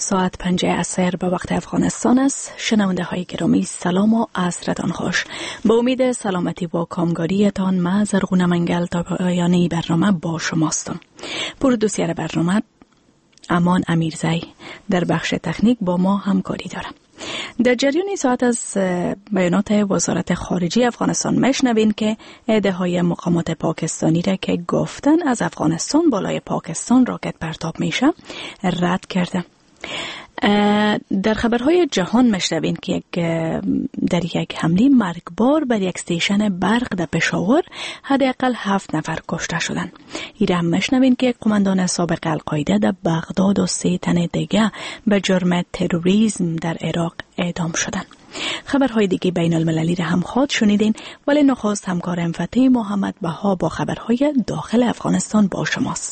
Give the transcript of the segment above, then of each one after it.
ساعت 5 عصر به وقت افغانستان است. شنونده های گرامی سلام و عصرتان خوش. به امید سلامتی و کامگاریتان من زرغونه منگل تا پایان برنامه با شماستم. پرودوسر برنامه امان امیرزی در بخش تکنیک با ما همکاری دارم. در جریان ساعت از بیانات وزارت خارجه افغانستان میشنوین که ادعای مقامات پاکستانی را که گفتن از افغانستان بالای پاکستان راکت پرتاب میشه رد کرده. در خبرهای جهان میشنوین که در یک حمله مرگبار بر یک استیشن برق در پشاور حداقل 7 نفر کشته شدند. این هم میشنوین که قماندان سابق القاعده در بغداد و 3 تن دیگه به جرم تروریسم در عراق اعدام شدند. خبرهای دیگه بین المللی را هم خواهد شنیدین، ولی نخست همکارم فتح محمد بها با خبرهای داخل افغانستان با شماست.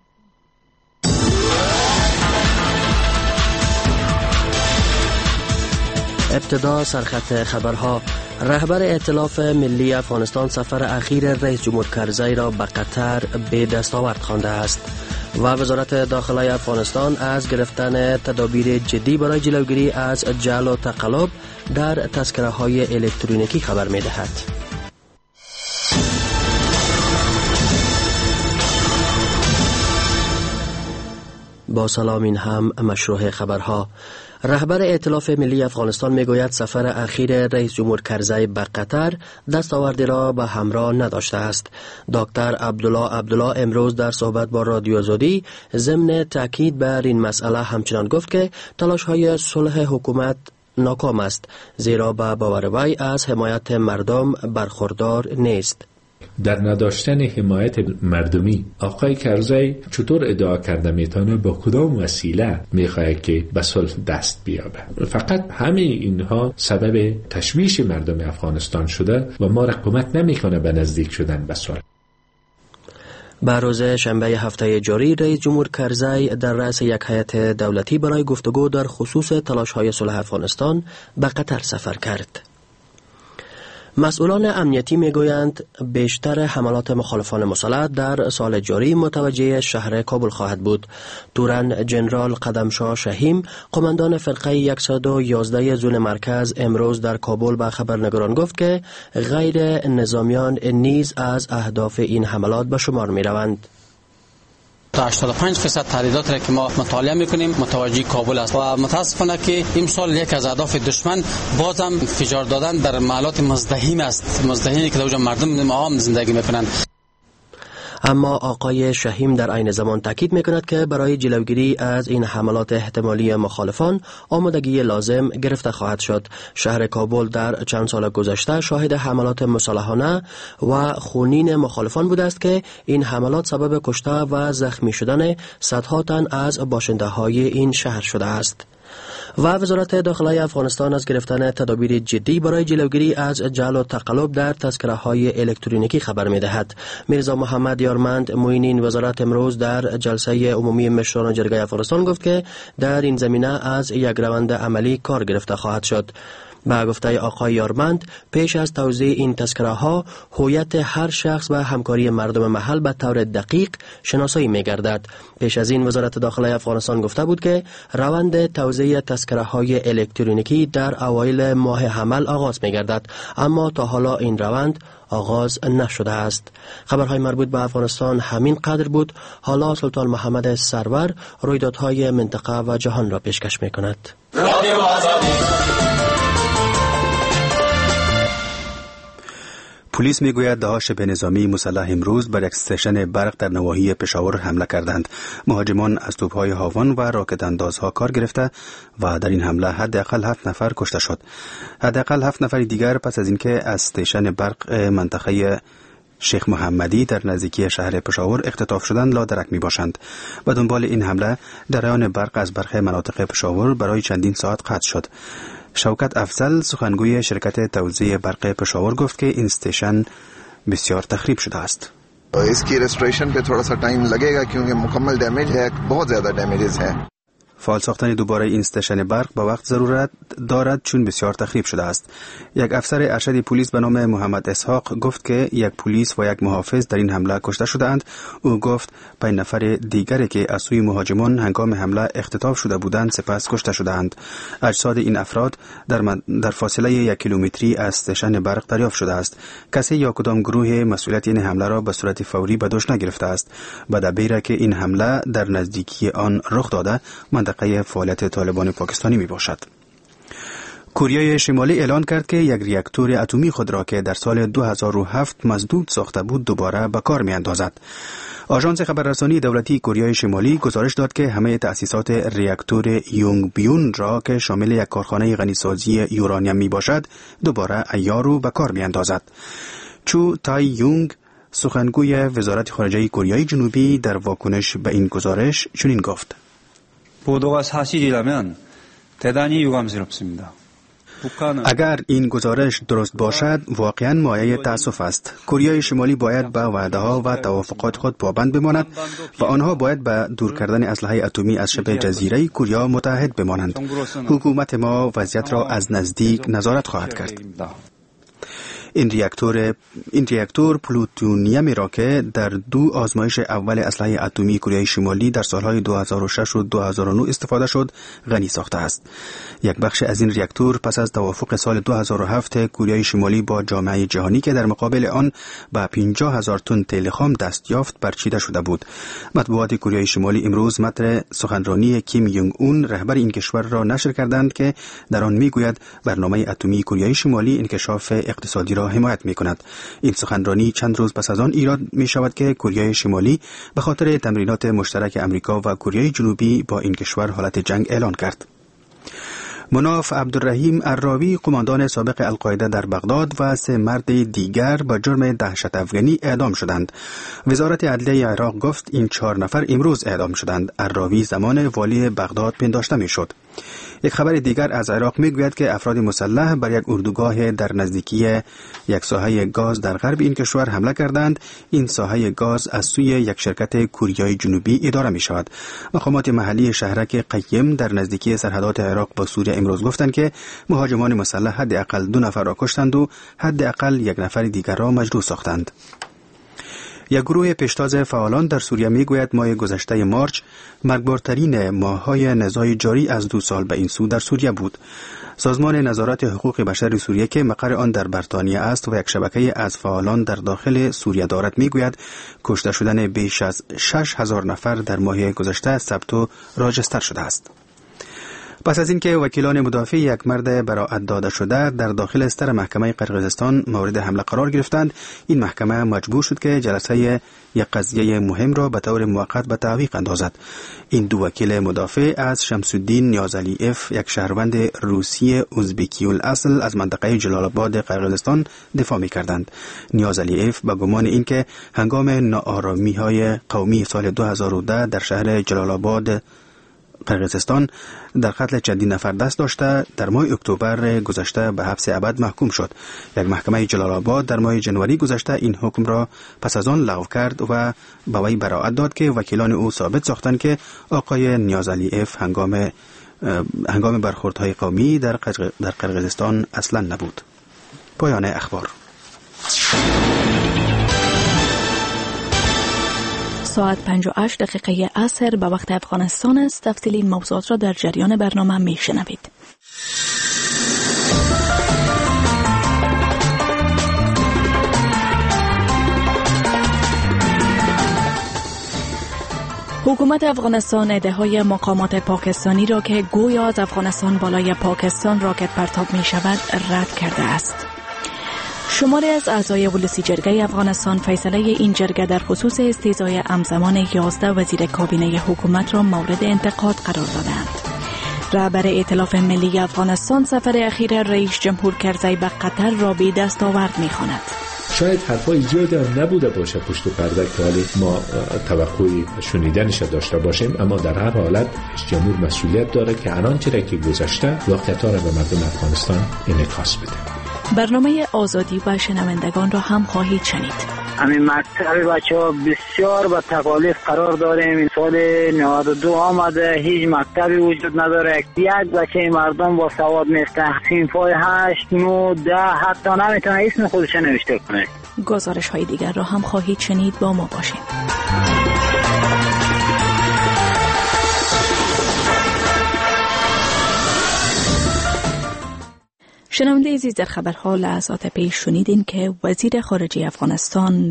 ابتدا سرخط خبرها. رهبر ائتلاف ملی افغانستان سفر اخیر رئیس جمهور کرزی را به قطر به دستاورد خوانده است و وزارت داخلی افغانستان از گرفتن تدابیر جدی برای جلوگیری از جعل و تقلب در تذکره های الکترونیکی خبر می دهد. با سلام، این هم مشروع خبرها. رهبر ائتلاف ملی افغانستان میگوید سفر اخیر رئیس جمهور کرزی به قطر دستاوردی را به همراه نداشته است. دکتر عبدالله امروز در صحبت با رادیو آزادی ضمن تاکید بر این مسئله همچنان گفت که تلاش‌های صلح حکومت ناکام است، زیرا به باور وی از حمایت مردم برخوردار نیست. در نداشتن حمایت مردمی آقای کرزی چطور ادعا کرده میتونه با کدام وسیله میخواد که به صلح دست بیابه؟ فقط همه اینها سبب تشویش مردم افغانستان شده و ما را کمک نمیکنه به نزدیک شدن به صلح. به روز شنبه هفته جاری رئیس جمهور کرزی در رأس یک هیئت دولتی برای گفتگو در خصوص تلاش‌های صلح افغانستان به قطر سفر کرد. مسئولان امنیتی میگویند بیشتر حملات مخالفان مسلح در سال جاری متوجه شهر کابل خواهد بود. تورن جنرال قدمشاه شهیم، قماندان فرقه 111 زون مرکز، امروز در کابل به خبرنگاران گفت که غیر نظامیان نیز از اهداف این حملات به شمار می روند. تا 85% تهدیدات را که ما مطالعه میکنیم متوجه کابل است و متاسفانه که امسال یک از اهداف دشمن بازم انفجار دادن در محلات مزدحم است، مزدحمی که در اونجا مردم عام زندگی میکنند. اما آقای شهیم در عین زمان تاکید میکند که برای جلوگیری از این حملات احتمالی مخالفان آمادگی لازم گرفته خواهد شد. شهر کابل در چند سال گذشته شاهد حملات مسلحانه و خونین مخالفان بوده است که این حملات سبب کشته و زخمی شدن صدها تن از باشنده های این شهر شده است. و وزارت داخلی افغانستان از گرفتن تدابیر جدی برای جلوگیری از جعل و تقلب در تذکره های الکترونیکی خبر می دهد. میرزا محمد یارمند معین وزارت امروز در جلسه عمومی مشران جرگه افغانستان گفت که در این زمینه از یک روند عملی کار گرفته خواهد شد. با گفته آقای یارمند، پیش از توزیع این تذکره ها هویت هر شخص و همکاری مردم محل به طور دقیق شناسایی می گردد. پیش از این وزارت داخلی افغانستان گفته بود که روند توزیع تذکره های الکترونیکی در اوایل ماه حمل آغاز می گردد، اما تا حالا این روند آغاز نشده است. خبرهای مربوط به افغانستان همین قدر بود. حالا سلطان محمد سرور رویدادهای منطقه و جهان را پیشکش می کند. پلیس میگوید داعش به نظامی مسلح امروز بر یک استیشن برق در نواحی پشاور حمله کردند. مهاجمان از توپ‌های هاون و راکت اندازها کار گرفته و در این حمله حداقل 7 نفر کشته شد. حداقل 7 نفر دیگر پس از اینکه از استیشن برق منطقه شیخ محمدی در نزدیکی شهر پشاور اختطاف شدند لا درک می باشند. به دنبال این حمله جریان برق از برخی مناطق پشاور برای چندین ساعت قطع شد. شوکت افضل سخنگوی شرکت توزیع برق پشاور گفت که این استیشن بسیار تخریب شده است. इसकी रेस्टोरेशन पे थोड़ा सा टाइम लगेगा क्योंकि मुकम्मल डैमेज है, बहुत ज़्यादा डैमेजेस हैं. فعال ساختن دوباره این استشن برق با وقت ضرورت دارد چون بسیار تخریب شده است. یک افسر ارشد پلیس به نام محمد اسحاق گفت که یک پلیس و یک محافظ در این حمله کشته شدند. او گفت 5 نفر دیگری که از سوی مهاجمان هنگام حمله اختطاف شده بودند سپس کشته شدند. اجساد این افراد در فاصله 1 کیلومتری از استشن برق دریافت شده است. کسی یا کدام گروه مسئولیت این حمله را به صورت فوری به دوش نگرفته است. به دبیر که این حمله در نزدیکی آن رخ داده منطقه فعالیت طالبان پاکستانی می باشد. کره شمالی اعلان کرد که یک ریاکتور اتمی خود را که در سال 2007 مسدود ساخته بود دوباره به کار می اندازد. آژانس خبررسانی دولتی کره شمالی گزارش داد که همه تأسیسات ریاکتور یونگ بیون را که شامل یک کارخانه غنیسازی یورانیم می باشد دوباره عیار و به کار می اندازد. چو تای یونگ سخنگوی وزارت خارجه کره جنوبی در واکنش به این گزارش چنین گفت: 보도가 사실이라면 대단히 유감스럽습니다. اگر این گزارش درست باشد واقعا مایه تأسف است. کره شمالی باید به وعده ها و توافقات خود پابند بماند و آنها باید به دور کردن اسلحه اتمی از شبه جزیره کره متحد بمانند. حکومت ما وضعیت را از نزدیک نظارت خواهد کرد. این ریاکتور پلوتونیومی را که در 2 آزمایش اول اسلحه اتمی کره شمالی در سالهای 2006 و 2009 استفاده شد غنی ساخته است. یک بخش از این ریاکتور پس از توافق سال 2007 کره شمالی با جامعه جهانی که در مقابل آن به 50,000 تن تیل خام دست یافت برچیده شده بود. مطبوعات کره شمالی امروز متن سخنرانی کیم یونگ اون رهبر این کشور را نشر کردند که در آن میگوید برنامه اتمی کره شمالی انکشاف اقتصادی را حمایت می‌کند. این سخنرانی چند روز پس از آن ایراد می‌شود که کره شمالی به خاطر تمرینات مشترک امریکا و کره جنوبی با این کشور حالت جنگ اعلان کرد. مناف عبدالرحیم عراوی قماندان سابق القاعده در بغداد و 3 مرد دیگر با جرم دهشت افغانی اعدام شدند. وزارت عدلیه عراق گفت این 4 نفر امروز اعدام شدند. عراوی زمان والی بغداد پنداشته میشد. یک خبر دیگر از عراق میگوید که افراد مسلح بر یک اردوگاه در نزدیکی یک ساحه گاز در غرب این کشور حمله کردند. این ساحه گاز از سوی یک شرکت کره جنوبی اداره می شود. مقامات محلی شهرک قیم در نزدیکی سرحدات عراق با سوریه امروز گفتند که مهاجمان مسلح حداقل 2 نفر را کشتند و حداقل 1 نفر دیگر را مجروح ساختند. یک گروه پیشتاز فعالان در سوریه میگوید ماه گذشته مارچ مرگبارترین ماه‌های نزاع جاری از 2 سال به این سو در سوریه بود. سازمان نظارت حقوق بشر سوریه که مقر آن در بریتانیا است و یک شبکه از فعالان در داخل سوریه دارد میگوید کشته شدن بیش از 6,000 نفر در ماه گذشته ثبت و راجستر شده است. پس از اینکه وکیلان مدافع یک مرد براءت داده شده در داخل استر محکمه قرقیزستان مورد حمله قرار گرفتند، این محکمه مجبور شد که جلسه یک قضیه مهم را به طور موقت به تعویق اندازد. این 2 وکیل مدافع از شمس‌الدین نیازعلی‌اف، یک شهروند روسی ازبکی الاصل از منطقه جلال آباد قرقیزستان دفاع می‌کردند. نیازعلی‌اف با گمان اینکه هنگام ناآرامی‌های قومی سال 2010 در شهر جلال آباد قرقیزستان در قتل چندین نفر دست داشته در ماه اکتبر گذشته به حبس ابد محکوم شد. یک محکمه جلال آباد در ماه جنوری گذشته این حکم را پس از آن لغو کرد و به وی براءت داد که وکیلان او ثابت ساختند که آقای نیازعلی‌اف هنگام برخوردهای قومی در قرقیزستان اصلا نبود. پایان اخبار. ساعت 58 دقیقه عصر به وقت افغانستان است. تفصیل این موضوعات را در جریان برنامه میشنوید. حکومت افغانستان ادعای مقامات پاکستانی را که گویا از افغانستان بالای پاکستان راکت پرتاب می شود رد کرده است. شماری از اعضای ولسی جرگه افغانستان فیصله این جرگه در خصوص استیضای همزمان 11 وزیر کابینه حکومت را مورد انتقاد قرار دادند. رهبر ائتلاف ملی افغانستان سفر اخیر رئیس جمهور کرزی به قطر را بی دستاورد می‌خواند. شاید حرفای زیادی هم نبوده باشه پشت پرده که حالی ما توقعی شنیدنش داشته باشیم، اما در هر حالت جمهور مسئولیت داره که الان چیزی که گذشته واقعیت‌ها را به مردم افغانستان انعکاس بده. برنامه آزادی و شنوندگان را هم خواهید شنید. همین مکتب بچه‌ها بسیار با تکالیف قرار داریم. این سال 92 آمده، هیچ مکتبی وجود نداره. یک بچه مردم با سواد نیست. صنف‌های 8 9 10 حتی نمیتونه اسم خودش نوشته کنه. گزارش های دیگر را هم خواهید شنید، با ما باشید. شنونده عزیز، در خبرها لحظات پیش شنیدین که وزیر خارجه افغانستان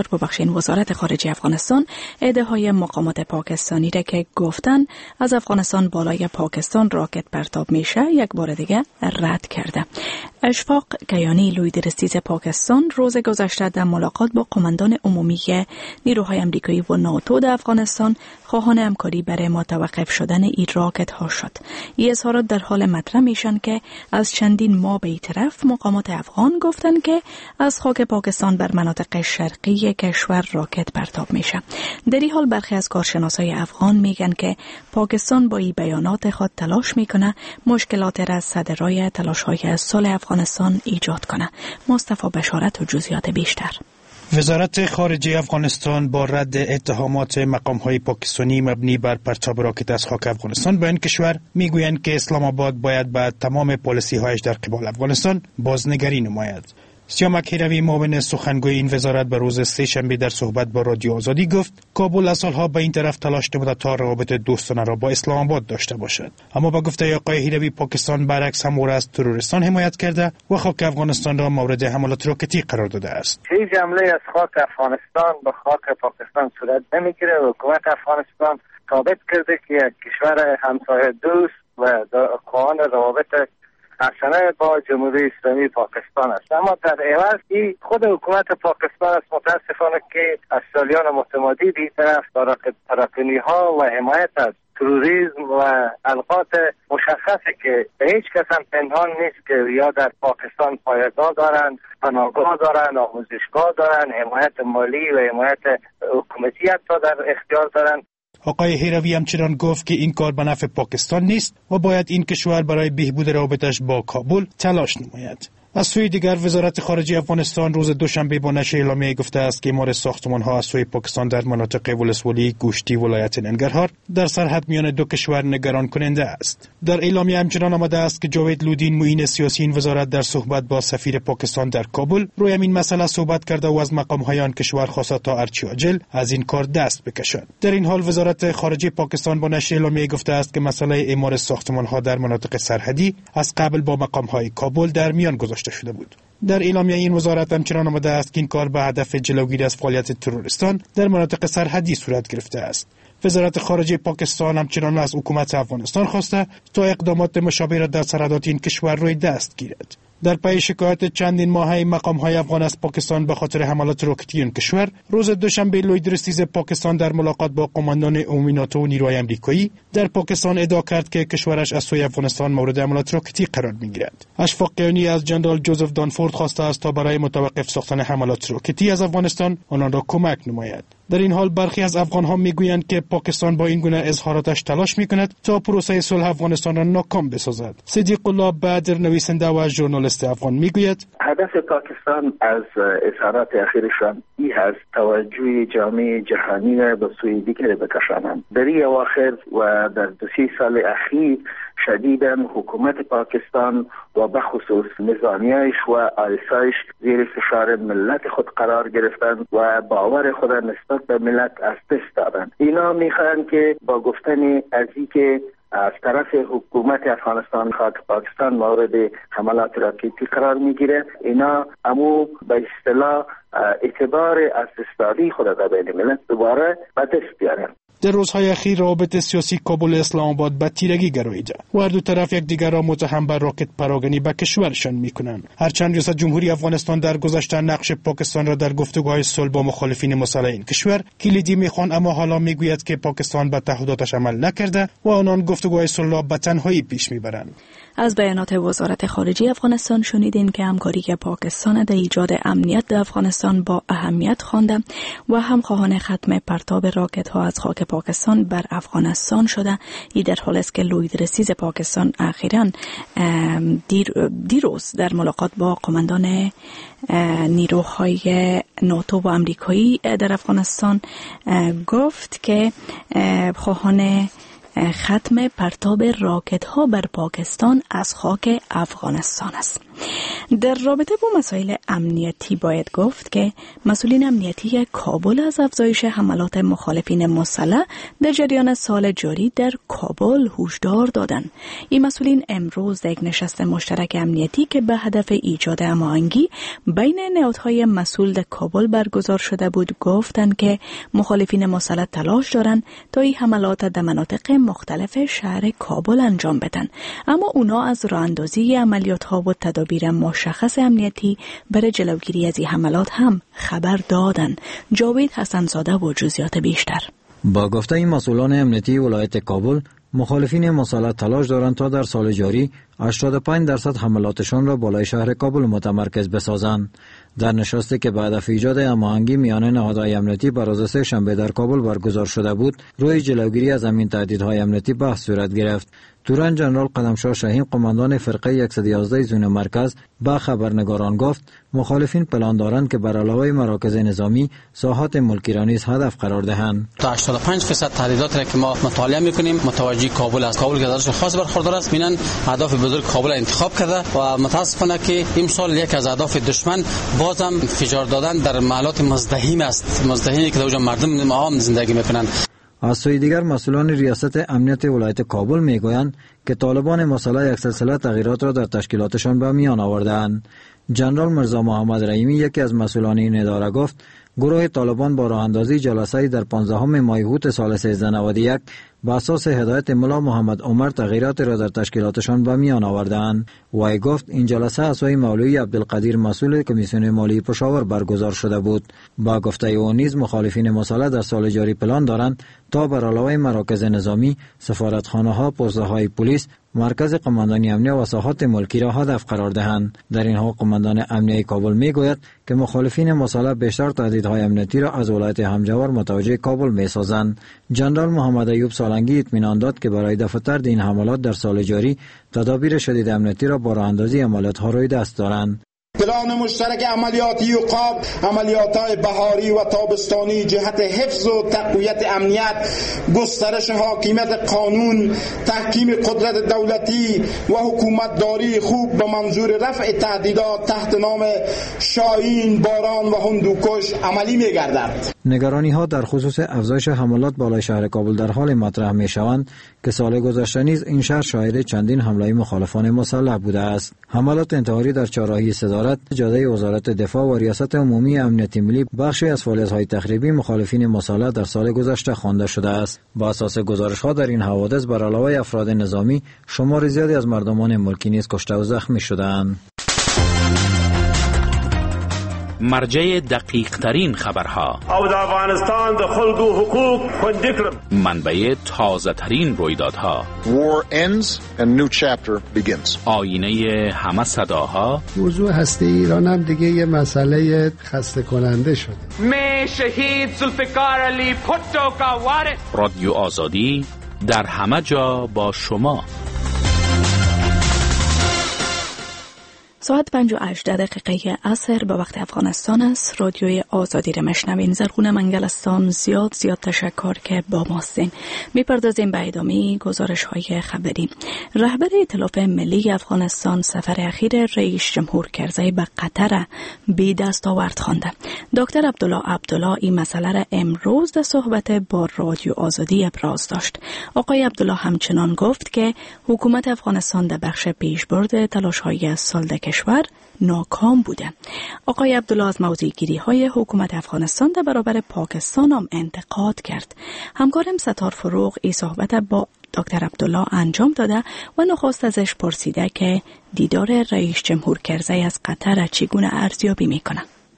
وزارت خارجه افغانستان ایده‌های مقامات پاکستانی را که گفتن از افغانستان بالای پاکستان راکت پرتاب میشه یک بار دیگه رد کرده. اشفاق کیانی، لوی درستیز پاکستان، روز گذشته در ملاقات با قماندان عمومی نیروهای امریکایی و ناتو در افغانستان خواهان همکاری برای متوقف شدن این راکت ها شد. این اظهارات در حال مطرح میشن که از چندین ماه به طرف مقامات افغان گفتن که از خاک پاکستان بر مناطق شرقی کشور راکت پرتاب میشه. در این حال برخی از کارشناسای افغان میگن که پاکستان با این بیانات خود تلاش میکنه مشکلات را صدرای تلاش‌های صلح افغانستان ایجاد کنه. مصطفی بشارت و جزئیات بیشتر. وزارت خارجه افغانستان با رد اتهامات مقام‌های پاکستانی مبنی بر پرتاب راکت از خاک افغانستان به این کشور میگویند که اسلام آباد باید به تمام پالیسی‌هایش در قبال افغانستان بازنگری نماید. سیامک هیروی، معاون سخنگوی این وزارت، به روز سه‌شنبه در صحبت با رادیو آزادی گفت کابل از سالها به این طرف تلاش نموده تا روابط دوستانه را با اسلام آباد داشته باشد، اما با گفته آقای هیروی پاکستان برعکس هم او را از تروریستان حمایت کرده و خاک افغانستان را مورد حملات راکتی قرار داده است. هیچ حمله از خاک افغانستان به خاک پاکستان صورت نمیگیره. حکومت افغانستان ثابت کرده که یک کشور همسایه دوست و خواهان روابط حسنه با جمهوری اسلامی پاکستان است، اما در عوض خود حکومت پاکستان است متاسفانه که از سالیان متمادی بی طرف پراکنی ها و حمایت از تروریسم و القات مشخصه که به هیچ کس هم پنهان نیست که یا در پاکستان پایگاه دارند، پناهگاه دارند، آموزشگاه دارند، حمایت مالی و حمایت حکومتی حتی در اختیار دارند. آقای هیروی همچنان گفت که این کار به نفع پاکستان نیست و باید این کشور برای بهبود روابطش با کابل تلاش نماید. از سوی دیگر وزارت خارجه افغانستان روز دوشنبه با نشر اعلامیه گفته است که اعمار ساختمان‌ها از سوی پاکستان در مناطق ولسوالی گوشتی ولایت ننگرهار در سرحد میان دو کشور نگران کننده است. در اعلامیه همچنان آمده است که جاوید لودین، معین سیاسی این وزارت، در صحبت با سفیر پاکستان در کابل روی این مسئله صحبت کرده و از مقام‌های آن کشور خواسته تا هرچه عاجل از این کار دست بکشد. در این حال وزارت خارجه پاکستان با نشر اعلامیه گفته است که مسئله اعمار ساختمان‌ها در مناطق سرحدی از قبل با مقام‌های کابل در میان گذاشته شده بود. در اعلامیه این وزارت همچنان آمده است که این کار به هدف جلوگیری از فعالیت تروریستان در مناطق سرحدی صورت گرفته است. وزارت خارجه پاکستان همچنان از حکومت افغانستان خواسته تا اقدامات مشابه را در سرحدات این کشور روی دست گیرد. در پی شکایت چندین ماهه مقام‌های افغان از پاکستان به خاطر حملات راکتی این کشور، روز دوشنبه لوی درستیز پاکستان در ملاقات با قماندان عمومی ناتو و نیروهای امریکایی در پاکستان ادعا کرد که کشورش از سوی افغانستان مورد حملات راکتی قرار می‌گیرد. اشفاق کیانی از جنرال جوزف دانفورد خواسته است تا برای متوقف ساختن حملات راکتی از افغانستان آنان را کمک نماید. در این حال برخی از افغان‌ها میگویند که پاکستان با این گونه اظهاراتش تلاش می‌کند تا پروسه صلح افغانستان را ناکام بسازد. صدیق الله بدر، نویسنده و ژورنالیست افغان، میگوید هدف پاکستان از اظهارات اخیرشان این هست توجه جامعه جهانی را به سوی دیگر بکشانند. در این اواخر و در 2 سال اخیر شدیداً حکومت پاکستان و بخصوص نظامیایش و آلیسایش زیر فشار ملت خود قرار گرفتند و باور خود نسبت به ملت از دست دادند. اینا میخواهند که با گفتن از اینکه از طرف حکومت افغانستان خاک پاکستان مورد حملات راکتی قرار میگیره، اینا امو به اصطلاح اعتبار از استادی خود در بین ملت دوباره به دست بیارن. در روزهای اخیر روابط سیاسی کابل اسلام آباد به تیرگی گراییده و هر دو طرف یکدیگر را متهم بر راکت پراگنی به کشورشان میکنند. هرچند ریاست جمهوری افغانستان در گذشته نقش پاکستان را در گفتگوهای صلح با مخالفین مسلح این کشور کلیدی میخوان، اما حالا میگوید که پاکستان به تعهداتش عمل نکرده و آنان گفتگوهای صلح را به تنهایی پیش میبرند. از بیانات وزارت خارجه افغانستان شنیدین که همکاری پاکستان در ایجاد امنیت در افغانستان با اهمیت خوانده و هم خواهان ختم پرتاب راکت ها از خاک پاکستان بر افغانستان شده. این در حال است که لوید رسیز پاکستان اخیراً دیروز در ملاقات با قماندان نیروهای ناتو و امریکایی در افغانستان گفت که خواهان ختم پرتاب راکت ها بر پاکستان از خاک افغانستان است. در رابطه با مسائل امنیتی باید گفت که مسئولین امنیتی کابل از افزایش حملات مخالفین مسلح در جریان سال جاری در کابل هشدار دادند. این مسئولین امروز در یک نشست مشترک امنیتی که به هدف ایجاد هماهنگی بین نهادهای مسئول در کابل برگزار شده بود گفتند که مخالفین مسلح تلاش دارند تا این حملات در مناطق مختلف شهر کابل انجام بدن، اما اونا از راه‌اندازی عملیات ها و تدابیر مشخص امنیتی برای جلوگیری از این حملات هم خبر دادن. جاوید حسن‌زاده و جزئیات بیشتر. با گفته این مسئولان امنیتی ولایت کابل، مخالفین مسلح تلاش دارند تا در سال جاری 85% حملاتشان را بالای شهر کابل متمرکز بسازند. در نشستی که به هدف ایجاد هماهنگی میان نهادهای امنیتی بر روز سه‌شنبه در کابل برگزار شده بود، روی جلوگیری از همین تهدیدهای امنیتی بحث صورت گرفت. تورن جنرال قدمشاه شاهین، قماندان فرقه 111 زون مرکز، به خبرنگاران گفت مخالفین پلان دارند که بر علاوه مراکز نظامی ساحات ملکی را نیز هدف قرار دهند. تا 85% تهدیدات را که ما مطالعه می‌کنیم متوجه کابل است. کابل که درش خاص برخوردار است، می‌نن هدف بزرگ کابل انتخاب کرده و متاسفانه که این سال یک از اهداف دشمن بازم فشار دادن در محلات مزدحم است، مزدحمی که در مردم عام زندگی می‌کنند. از سوی دیگر مسئولان ریاست امنیت ولایت کابل میگویند که طالبان مسلح یک سلسله تغییرات را در تشکیلاتشان به میان آورده‌اند. جنرال مرزا محمد رحیمی، یکی از مسئولان این اداره، گفت گروه طالبان با راه‌اندازی جلسه‌ای در 15 ماه اوت سال 1391 با اساس هدایت ملا محمد عمر تغییرات را در تشکیلاتشان به میان آورده‌اند. وی گفت این جلسه از سوی مولوی عبدالقدیر مسئول کمیسیون مالی پشاور برگزار شده بود. با گفته او نیز مخالفین مسلح در سال جاری پلان دارند تا بر علاوه مراکز نظامی، سفارتخانه‌ها، پست‌های پلیس، مرکز قماندانی امنیه و ساحات ملکی را هدف قرار دهند. در این حال قماندان امنیه کابل میگوید که مخالفین مسلح بیشتر تهدیدهای امنیتی را از ولایت همجوار متوجه کابل می‌سازند. جنرال محمد ایوب سالنگی اطمینان داد که برای دفع ترد این حملات در سال جاری تدابیر شدید امنیتی را با راه‌اندازی عملیات‌ها روی دست دارند. پلان مشترک عملیاتی عقاب، عملیات‌های بهاری و تابستانی جهت حفظ و تقویت امنیت، گسترش حاکمیت قانون، تحکیم قدرت دولتی و حکومتداری خوب به منظور رفع تهدیدات تحت نام شاهین، باران و هندوکش عملی می‌گردد. نگرانی‌ها در خصوص افزایش حملات بالای شهر کابل در حال مطرح می‌شوند که سال گذشته نیز این شهر شاهد چندین حمله مخالفان مسلح بوده است. حملات انتحاری در چهارراهی صدارت، جاده وزارت دفاع و ریاست عمومی امنیت ملی بخشی از فعالیت‌های تخریبی مخالفین مسلح در سال گذشته خوانده شده است. با اساس گزارش‌ها در این حوادث بر علاوه افراد نظامی، شمار زیادی از مردمان ملکی نیز کشته و زخمی شده‌اند. مرجع دقیق ترین خبرها او د افغانستان د خلکو حقوق خوندي کړم. منبع تازه ترین رویدادها. War ends and new chapter begins. آینه همه صداها. موضوع هسته ایران هم دیگه یه مسئله خسته کننده شده. می شهید ذوالفقار علی پوتو کا وارث. رادیو آزادی در همه جا با شما. ساعت 5:18 عصر به وقت افغانستان است. رادیوی آزادی را مشنوین. زرغونه منگلستان زیاد تشکر که با ماستین. میپردازیم به ادامه گزارش‌های خبری. رهبر ائتلاف ملی افغانستان سفر اخیر رئیس جمهور کرزی به قطر بی دستاورد خوانده. دکتر عبدالله این مسئله را امروز در صحبت با رادیو آزادی ابراز داشت. آقای عبدالله همچنان گفت که حکومت افغانستان در بخش پیشبرد تلاش‌های سال کشور ناکام بوده. آقای عبدالله از موضع‌گیری‌های حکومت افغانستان در برابر پاکستان هم انتقاد کرد. همکارم ستار فروغ این صحبت با دکتر عبدالله انجام داده و نخست ازش پرسیده که دیدار رئیس جمهور کرزی از قطر چگونه ارزیابی میکنه.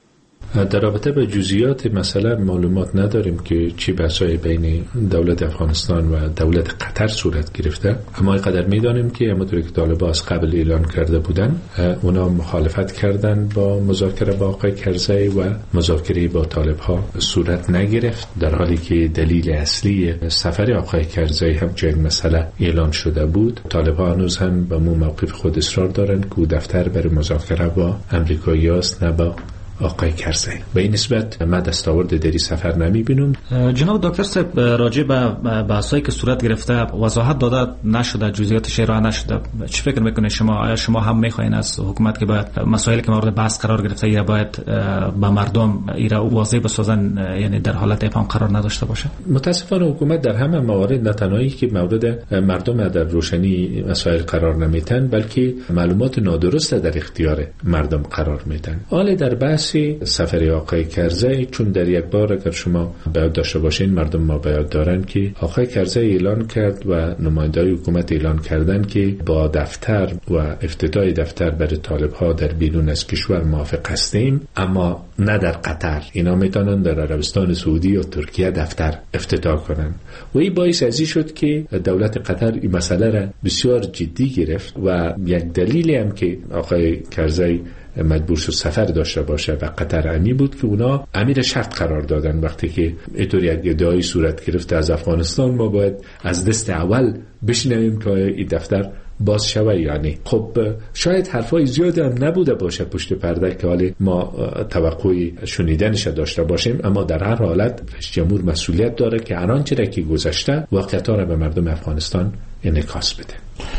در رابطه به جزئیات مثلا معلومات نداریم که چی بحث‌های بین دولت افغانستان و دولت قطر صورت گرفته، اما اینقدر میدانیم که همونطور که طالبان از قبل اعلان کرده بودن اونا مخالفت کردن با مذاکره با آقای کرزی و مذاکره با طالب‌ها صورت نگرفت، در حالی که دلیل اصلی سفر آقای کرزی هم چه مسئله اعلان شده بود. طالب‌ها هنوز هم به موقف خود اصرار دارند که دفتر برای مذاکره با امریکایی است نه با آقای کرزی. به این نسبت من دستاورد در این سفر نمیبینم. جناب دکتر صاحب راجع به بحثایی که صورت گرفته وضاحت داده نشده، جزئیاتش ارائه نشده، چی فکر میکنید شما هم میخواین از حکومت که باید مسائلی که مورد بحث قرار گرفته ایرا باید به مردم ایرا واضح بسازن، یعنی در حالت ابهام قرار نداشته باشه؟ متاسفانه حکومت در همه موارد نه تنهایی که مورد مردم در روشنی مسائل قرار نمیتن، بلکه معلومات نادرست در اختیار مردم قرار میدن. حالا در بحث سفر آقای کرزی، چون در یک بار اگر شما باید داشته باشین، مردم ما باید دارن که آقای کرزی اعلان کرد و نماینده‌های حکومت اعلان کردن که با دفتر و افتتاح دفتر برای طالب‌ها در بیرون از کشور موافق هستیم، اما نه در قطر. اینا میتونن در عربستان سعودی و ترکیه دفتر افتتاح کنن و این باعث ازی شد که دولت قطر این مسئله را بسیار جدی گرفت و یک دلیلی هم که آقای کرزی مجبور شد سفر داشته باشه و قطر امی بود که اونا امیر شرط قرار دادن وقتی که اینطور یک ادعای صورت گرفته از افغانستان ما باید از دست اول بشنویم که این دفتر باز شوه. یعنی خب شاید حرفای زیادی هم نبوده باشه پشت پرده که حالی ما توقعی شنیدنش داشته باشیم، اما در هر حالت رئیس جمهور مسئولیت داره که هر آنچه که گذشته واقعیت‌ها را به مردم افغانستان انعکاس بده.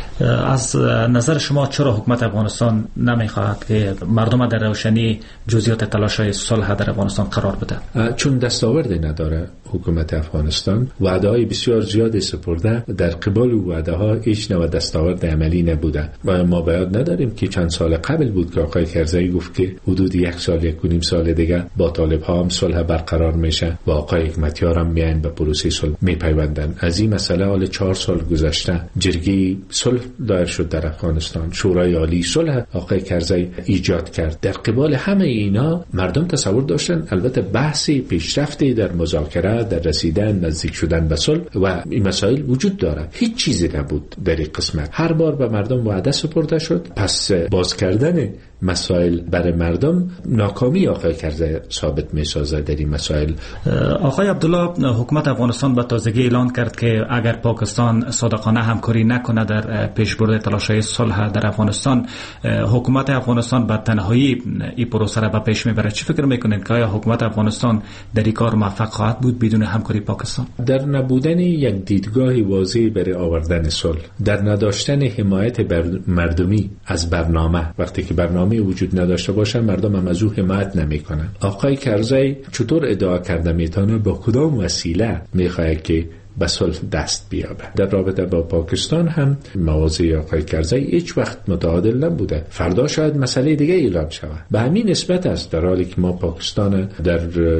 از نظر شما چرا حکومت افغانستان نمیخواهد که مردم در روشنی جزئیات تلاش‌های صلح در افغانستان قرار بده؟ چون دستاوردی نداره حکومت افغانستان، وعده‌های بسیار زیادی سپرده، در قبال وعده‌ها هیچ نوع دستاورد عملی نبوده و ما باید نداریم که چند سال قبل بود که آقای کرزی گفت که حدود 1 سال 1.5 سال دیگه با طالب‌ها هم صلح برقرار میشه و آقای حکمتیار هم میاین به پروسه صلح میپیوندن. از این مسئله حال 4 سال گذشته، جرگه صلح دایر شد در افغانستان، شورای عالی صلح آقای کرزی ایجاد کرد. در قبال همه اینا مردم تصور داشتن البته بحثی پیشرفتی در مذاکره، در رسیدن، نزدیک شدن به صلح و این مسائل وجود داره. هیچ چیزی نبود در این قسمت. هر بار به مردم وعده سپرده شد، پس باز کردن مسائل برای مردم ناکامی آقای کرزی ثابت می‌سازد در این مسائل. آقای عبدالله، حکومت افغانستان به تازگی اعلان کرد که اگر پاکستان صادقانه همکاری نکنه در پیشبرد تلاش‌های صلح در افغانستان، حکومت افغانستان به تنهایی این پروسه را به پیش میبره. چی فکر میکنید که آیا حکومت افغانستان در این کار موفق خواهد بود بدون همکاری پاکستان؟ در نبودن یک دیدگاه واضح برای آوردن صلح، در نداشتن حمایت مردمی از برنامه، وقتی که برنامه وجود نداشته باشه مردم هم از او حمایت نمیکنن. آقای کرزی چطور ادعا کرده میتونه با کدام وسیله میخواد که به صلح دست بیابه؟ در رابطه با پاکستان هم مواضع آقای کرزی هیچ وقت متعادل نبوده. فردا شاید مسئله دیگه اعلان شود. به همین نسبت است در حالی که ما پاکستان در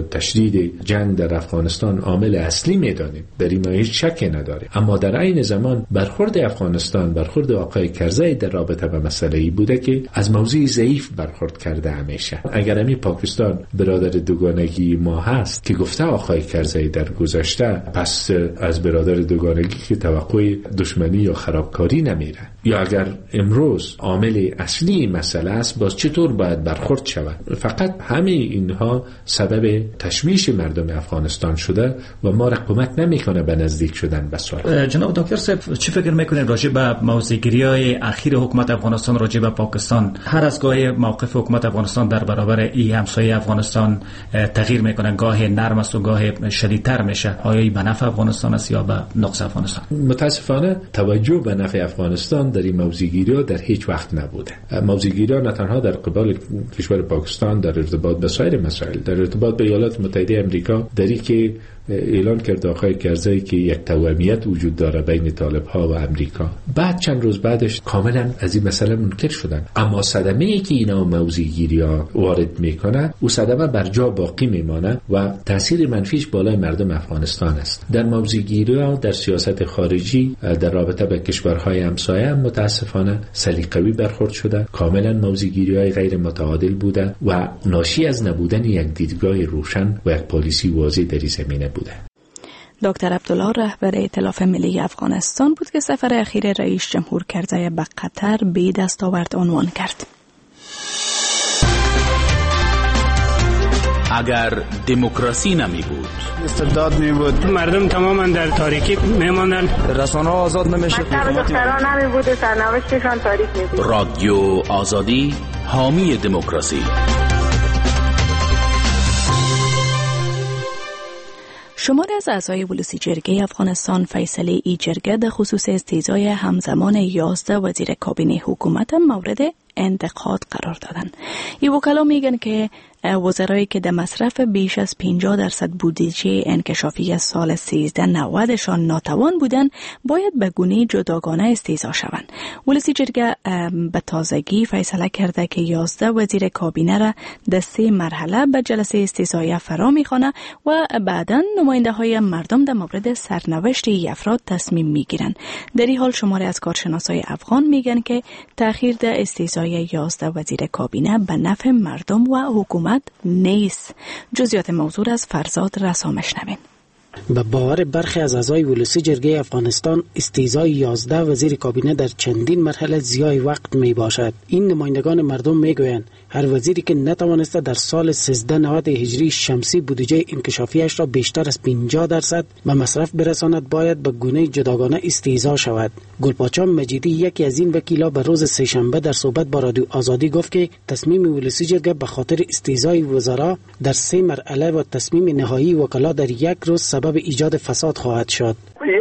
تشدید جنگ در افغانستان عامل اصلی میدانیم، در این هیچ شکی نداریم، اما در عین زمان برخورد افغانستان، برخورد آقای کرزی در رابطه با مسئله بوده که از موضوع ضعیف برخورد کرده همیشه. اگر همین پاکستان برادر دوگانگی ما هست که گفته آقای کرزی در گذشته، پس از برادر دوگانگی که توقع دشمنی یا خرابکاری نمیره، یا اگر امروز عامل اصلی مسئله است، باز چطور باید برخورد شود؟ فقط همه اینها سبب تشویش مردم افغانستان شده و ما را کمک نمیکنه به نزدیک شدن به صلح. جناب دکتر صاحب، چی فکر میکنید راجع به موضع‌گیری‌های اخیر حکومت افغانستان راجع به پاکستان؟ هر از گاهی موقف حکومت افغانستان در برابر این همسایه افغانستان تغییر میکنه، گاهی نرم است و گاهی شدیدتر میشه. آیا این به نفع افغانستان است یا به نقص افغانستان؟ متاسفانه توجه به نفع افغانستان در این موضع‌گیری‌ها در هیچ وقت نبوده. موضع‌گیری‌ها نه تنها در قبال کشور پاکستان در ارتباط به سایر مسائل، در ارتباط به ایالات متحده آمریکا، در این که اعلان کرد آقای کرزی که یک توأمیت وجود داره بین طالب ها و امریکا. بعد چند روز بعدش کاملا از این مسئله منکر شدن. اما صدمه ای که اینا موضع‌گیری ها وارد میکنه او صدمه بر جا باقی میمانه و تاثیر منفیش بالای مردم افغانستان است. در موضع‌گیری ها در سیاست خارجی در رابطه با کشورهای همسایه متاسفانه سلیقه‌ای برخورد شده، کاملا موضع‌گیری‌های غیر متعادل بوده و ناشی از نبودن یک دیدگاه روشن و یک پالیسی واضح در این زمینه بوده. دکتر عبدالله رهبر ائتلاف ملی افغانستان بود که سفر اخیر رئیس جمهور کرزی به قطر بی دستاورد عنوان کرد. اگر دموکراسی نمی بود، استبداد می بود، مردم تماما در تاریکی می ماندن، رسانه‌ها آزاد نمیشد، دختران نمی بود، سرنوشتشان تاریک می بود. رادیو آزادی حامی دموکراسی. شماری از اعضای ولسی جرگه افغانستان فیصله ای جرگه در خصوص استیضای همزمان 11 وزیر کابینه حکومت مورد انتقاد قرار دادن. این وکلا میگن که وزرایی که در مصرف بیش از 50% بودجه انکشافی سال 1390 شان ناتوان بودن باید به گونه جداگانه استیضا شوند. ولسی جرگه به تازگی فیصله کرده که 11 وزیر کابینه را در 3 مرحله به جلسه استیضایی فرا میخوانه و بعداً نماینده های مردم در مورد سرنوشت این افراد تصمیم میگیرند. در این حال شماری از کارشناسای افغان میگن که تأخیر در استیضای 11 وزیر کابینه به نفع مردم و حکومت نیست. جزئیات موضوع از فرزاد رسا شنوین. به باور برخی از اعضای ولسی جرگه افغانستان استیضای 11 وزیر کابینه در چندین مرحله ضیاع وقت می باشد. این نمایندگان مردم می گویند هر وزیری که نتوانسته در سال 1390 هجری شمسی بودجه انکشافیش را بیشتر از 50% به مصرف برساند باید به گونه جداگانه استیضا شود. گلپاچا مجیدی یکی از این وکیلا به روز سه‌شنبه در صحبت با رادیو آزادی گفت که تصمیم ولسی جرگه به خاطر استیضای وزرا در 3 مرحله و تصمیم نهایی وکلا در یک روز سبب ایجاد فساد خواهد شد.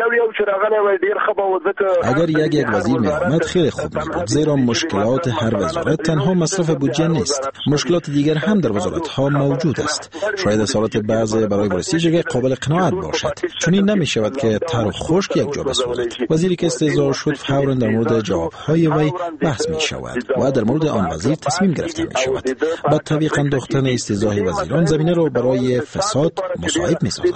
اگر یک وزیر می آمد خیلی خوب می بود، زیرا مشکلات هر وزارت تنها مصرف بودجه نیست، مشکلات دیگر هم در وزارت ها موجود است. شاید اصالت بعضی برای ولسی جرگه قابل قناعت باشد، چون این نمی شود که تر و خشک یک جا بسوزد. وزیری که استیضا شد فوراً در مورد جوابهای وی بحث می شود و در مورد آن وزیر تصمیم گرفته می شود. با طبیق انداختن استیضای وزیران زمینه را برای فساد مساعد می سازد.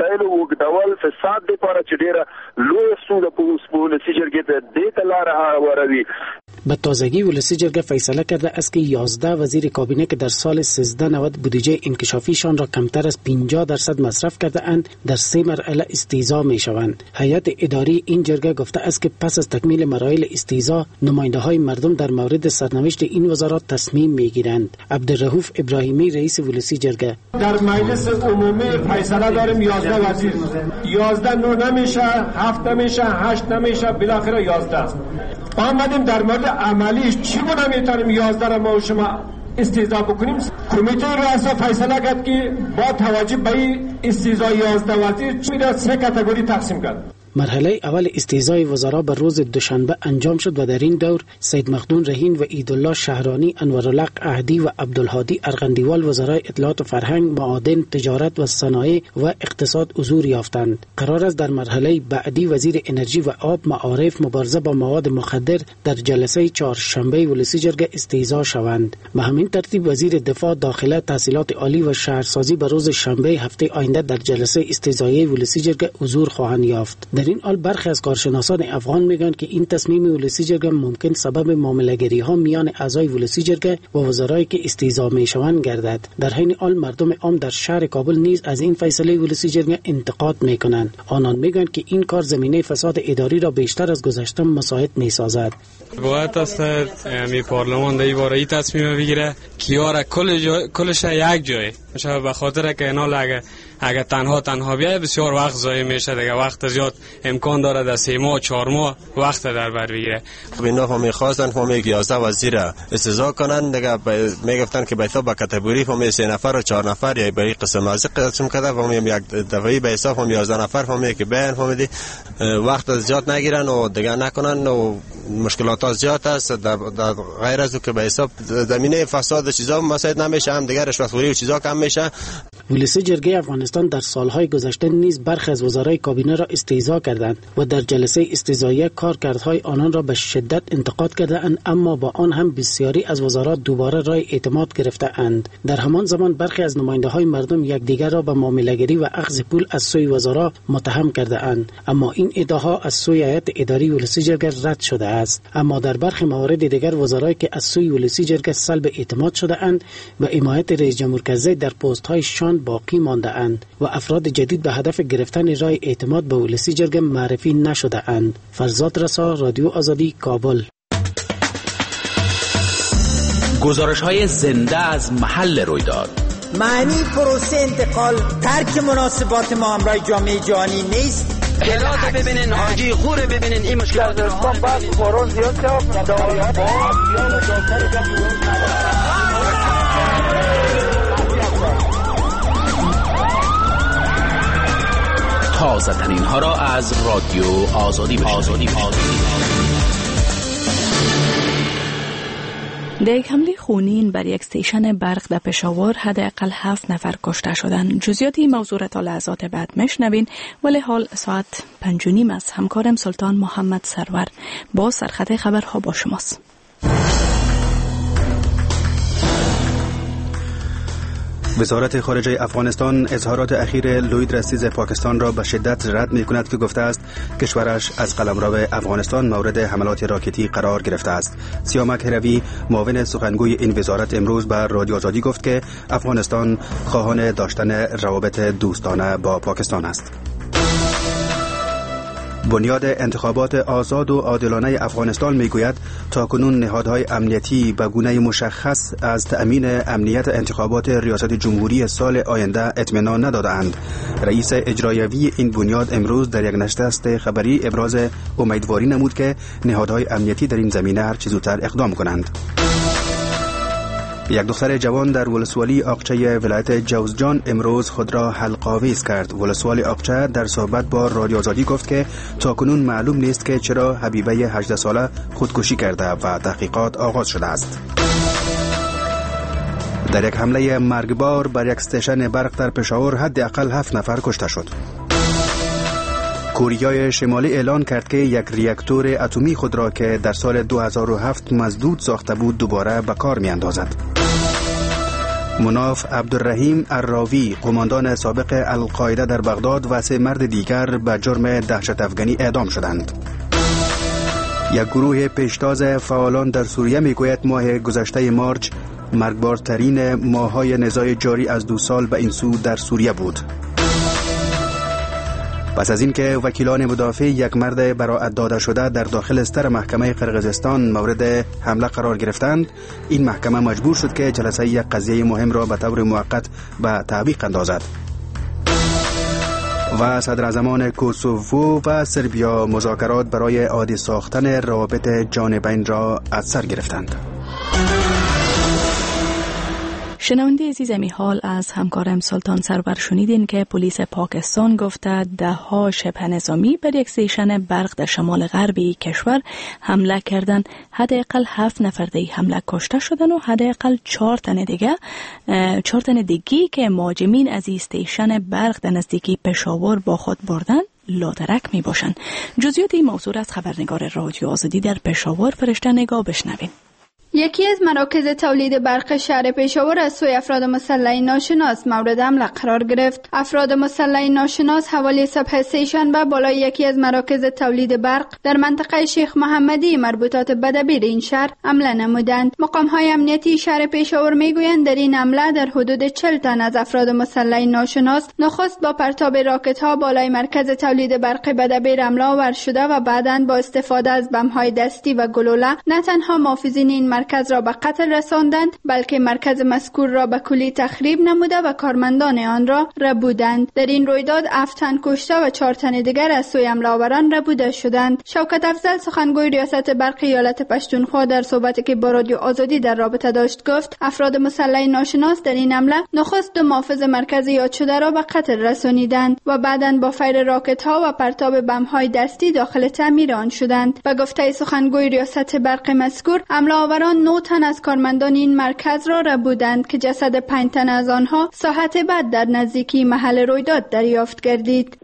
به تازگی ولسی جرگه فیصله کرده است که 11 وزیر کابینه که در سال 1390 بودجه انکشافیشان را کمتر از 50% مصرف کرده اند در 3 مرحله استیضا می شوند. هیئت اداری این جرگه گفته است که پس از تکمیل مراحل استیضا نماینده های مردم در مورد سرنوشت این وزارات تصمیم می گیرند. عبدالرؤوف ابراهیمی رئیس ولسی جرگه: در مجلس عمومی فیصله داریم 11 وزیر، 11 9 نمیشه، 7 نمیشه، 8 نمیشه، بالاخره 11 است. آمدیم در مورد عملیش چگونه میتونیم 11 را ما و شما استیضا بکنیم. کمیته رئاسا فیصله کرد که با توجه به استیضا 11 وزیر چی 3 کاتگوری تقسیم کرد. مرحله اول استیضای وزرا بر روز دوشنبه انجام شد و در این دور سید مخدون رهین و عیدالله شهرانی، انورالحق احدی و عبدالهادی ارغندیوال وزرای اطلاعات و فرهنگ، معادن، تجارت و صنایع و اقتصاد حضور یافتند. قرار است در مرحله بعدی وزیر انرژی و آب، معارف، مبارزه با مواد مخدر در جلسه چهارشنبه ولسی جرگه استیضا شوند. به همین ترتیب وزیر دفاع، داخله، تحصیلات عالی و شهرسازی به روز شنبه هفته آینده در جلسه استیضایی ولسی جرگه حضور خواهند یافت. در این حال برخی از کارشناسان افغان میگن که این تصمیم ولسی جرگه ممکن سبب معامله‌گری ها میان اعضای ولسی جرگه و وزرایی که استیضا میشوند گردد. در حین حال مردم عام در شهر کابل نیز از این فیصله ولسی جرگه انتقاد میکنند. آنان میگن که این کار زمینه فساد اداری را بیشتر از گذشته مساعد میسازد. باید است می پارلمان در این باره تصمیم بگیره که یاره کلش یک جای میشه، به خاطر که اینا اگه تنها بیای بسیار وقت ضایع میشه دیگه. وقت زیاد امکان داره در 3 ماه 4 ماه وقت در بر بگیره. اینا هم می‌خواستن فهمی که 11 وزیر استیضا کنن دیگه، میگفتن که به حساب کاتگوری فهمی 3 نفر و 4 نفر یا به این قسم از قسم کرده فهمی یک دفعی به حساب هم 11 نفر فهمی که بیان فهمیدی وقت زیاد نگیرن و دیگه نکنن و مشکلات زیاد است. در غیر از که به حساب زمینه فساد چیزا مساعد نمیشه، هم دیگه رشوت خوری و چیزا کم میشه. پلیس جرگه افغانستان در سالهای گذشته نیز برخی از وزرای کابینه را استهزا کردند و در جلسه استهزایی کارکردهای آنان را به شدت انتقاد کردند، اما با آن هم بسیاری از وزرا دوباره رای اعتماد گرفته‌اند. در همان زمان برخی از نماینده‌های مردم یکدیگر را به معامله‌گری و اخذ پول از سوی وزرا متهم کرده‌اند، اما این ادعاها از سوی هیئت اداری ولسی جرگه رد شده است. اما در برخی موارد دیگر وزرایی که از سوی ولسی جرگه سلب اعتماد شده‌اند و حمایت رئیس جمهور کرزی در پست‌هایشان باقی مانده‌اند و افراد جدید به هدف گرفتن رای اعتماد به ولسی جرگه معرفی نشده‌اند. فرزاد رسا، رادیو آزادی، کابل. گزارش‌های زنده از محل رویداد. معنی پروسه انتقال ترک مناسبات ما همراه جامعه جهانی نیست. اطلاعات ببینین، حاجی غور ببینین، این مشکلات رو بعد فوران زیاد تازه ترین ها را از رادیو آزادی بشنوید. در یک حمله خونین بر یک استیشن برق در پشاور حداقل 7 نفر کشته شدند. جزئیات این موضوع را تا لحظات بعد میشنوین، ولی حال ساعت 5:30 است. همکارم سلطان محمد سرور با سرخط خبرها با شماست. وزارت خارجه افغانستان اظهارات اخیر لوید رسیز پاکستان را به شدت رد می کند که گفته است کشورش از قلمرو افغانستان مورد حملات راکتی قرار گرفته است. سیامک هروی معاون سخنگوی این وزارت امروز به رادیو آزادی گفت که افغانستان خواهان داشتن روابط دوستانه با پاکستان است. بنیاد انتخابات آزاد و عادلانه افغانستان میگوید تاکنون نهادهای امنیتی به گونه مشخص از تأمین امنیت انتخابات ریاست جمهوری سال آینده اطمینان ندادند. رئیس اجرایوی این بنیاد امروز در یک نشست خبری ابراز امیدواری نمود که نهادهای امنیتی در این زمینه هر چه زودتر اقدام کنند. یک دختر جوان در ولسوالی آقچه ولایت جوزجان امروز خود را حلق‌آویز کرد. ولسوالی آقچه در صحبت با رادیو آزادی گفت که تاکنون معلوم نیست که چرا حبیبه 18 ساله خودکشی کرده و تحقیقات آغاز شده است. در یک حمله مرگبار بر یک استیشن برق در پشاور حداقل 7 نفر کشته شد. کره شمالی اعلان کرد که یک ریاکتور اتمی خود را که در سال 2007 مسدود ساخته بود دوباره به کار می اندازد. مناف عبدالرحیم الراوی قماندان سابق القاعده در بغداد و 3 مرد دیگر به جرم دهشت افغانی اعدام شدند. یک گروه پیشتاز فعالان در سوریه میگوید ماه گذشته مارچ مرگبارترین ماه‌های نزاع جاری از 2 سال به این سو در سوریه بود. پس از اینکه وکیلان مدافع یک مرد براءت داده شده در داخل استر محکمه قرقیزستان مورد حمله قرار گرفتند، این محکمه مجبور شد که جلسه یک قضیه مهم را به طور موقت به تعویق اندازد. و صدراعظمان کوسوو و سربیا مذاکرات برای عادی ساختن روابط جانبین را از سر گرفتند. شنونده عزیزمی، حال از همکارم سلطان سرور شنیدین که پلیس پاکستان گفته 10 شبه نظامی بر یک استیشن برق در شمال غربی کشور حمله کردند. حداقل 7 نفر در حمله کشته شدن و حداقل 4 تن دیگه که مهاجمین از استیشن برق در نزدیکی پشاور با خود بردن لادرک می باشند. جزئیات این موضوع از خبرنگار رادیو آزادی در پشاور فرشته نگاه بشنویم. یکی از مراکز تولید برق شهر پشاور از سوی افراد مسلح ناشناس مورد حمله قرار گرفت. افراد مسلح ناشناس حوالی صبح سه‌شنبه بالای یکی از مراکز تولید برق در منطقه شیخ محمدی مربوطات به دبیر این شهر حمله نمودند. مقام‌های امنیتی شهر پشاور میگویند در این حمله در حدود 40 تن از افراد مسلح ناشناس نخست با پرتاب راکت‌ها بالای مرکز تولید برق به دبیر حمله آور شده و بعداً با استفاده از بم‌های دستی و گلوله نه تنها محافظین این مرکز را به قتل رساندند، بلکه مرکز مذکور را به کلی تخریب نموده و کارمندان آن را ربودند. در این رویداد 7 تن کشته و 4 تن دیگر از سوی حمله آوران ربوده شدند. شوکت افضل سخنگوی ریاست برق ایالت پشتونخوا در صحبتی که با رادیو آزادی در رابطه داشت گفت افراد مسلح ناشناس در این حمله نخست 2 محافظ مرکز یاد شده را به قتل رسانیدند و بعداً با فیر راکت ها و پرتاب بم های دستی داخل تعمیر آن شدند. به گفته سخنگوی ریاست برق مذکور حمله آوران پلیسان 9 تن از کارمندان این مرکز را ربودند که جسد 5 تن از آنها ساعت بعد در نزدیکی محل رویداد دریافت گردید.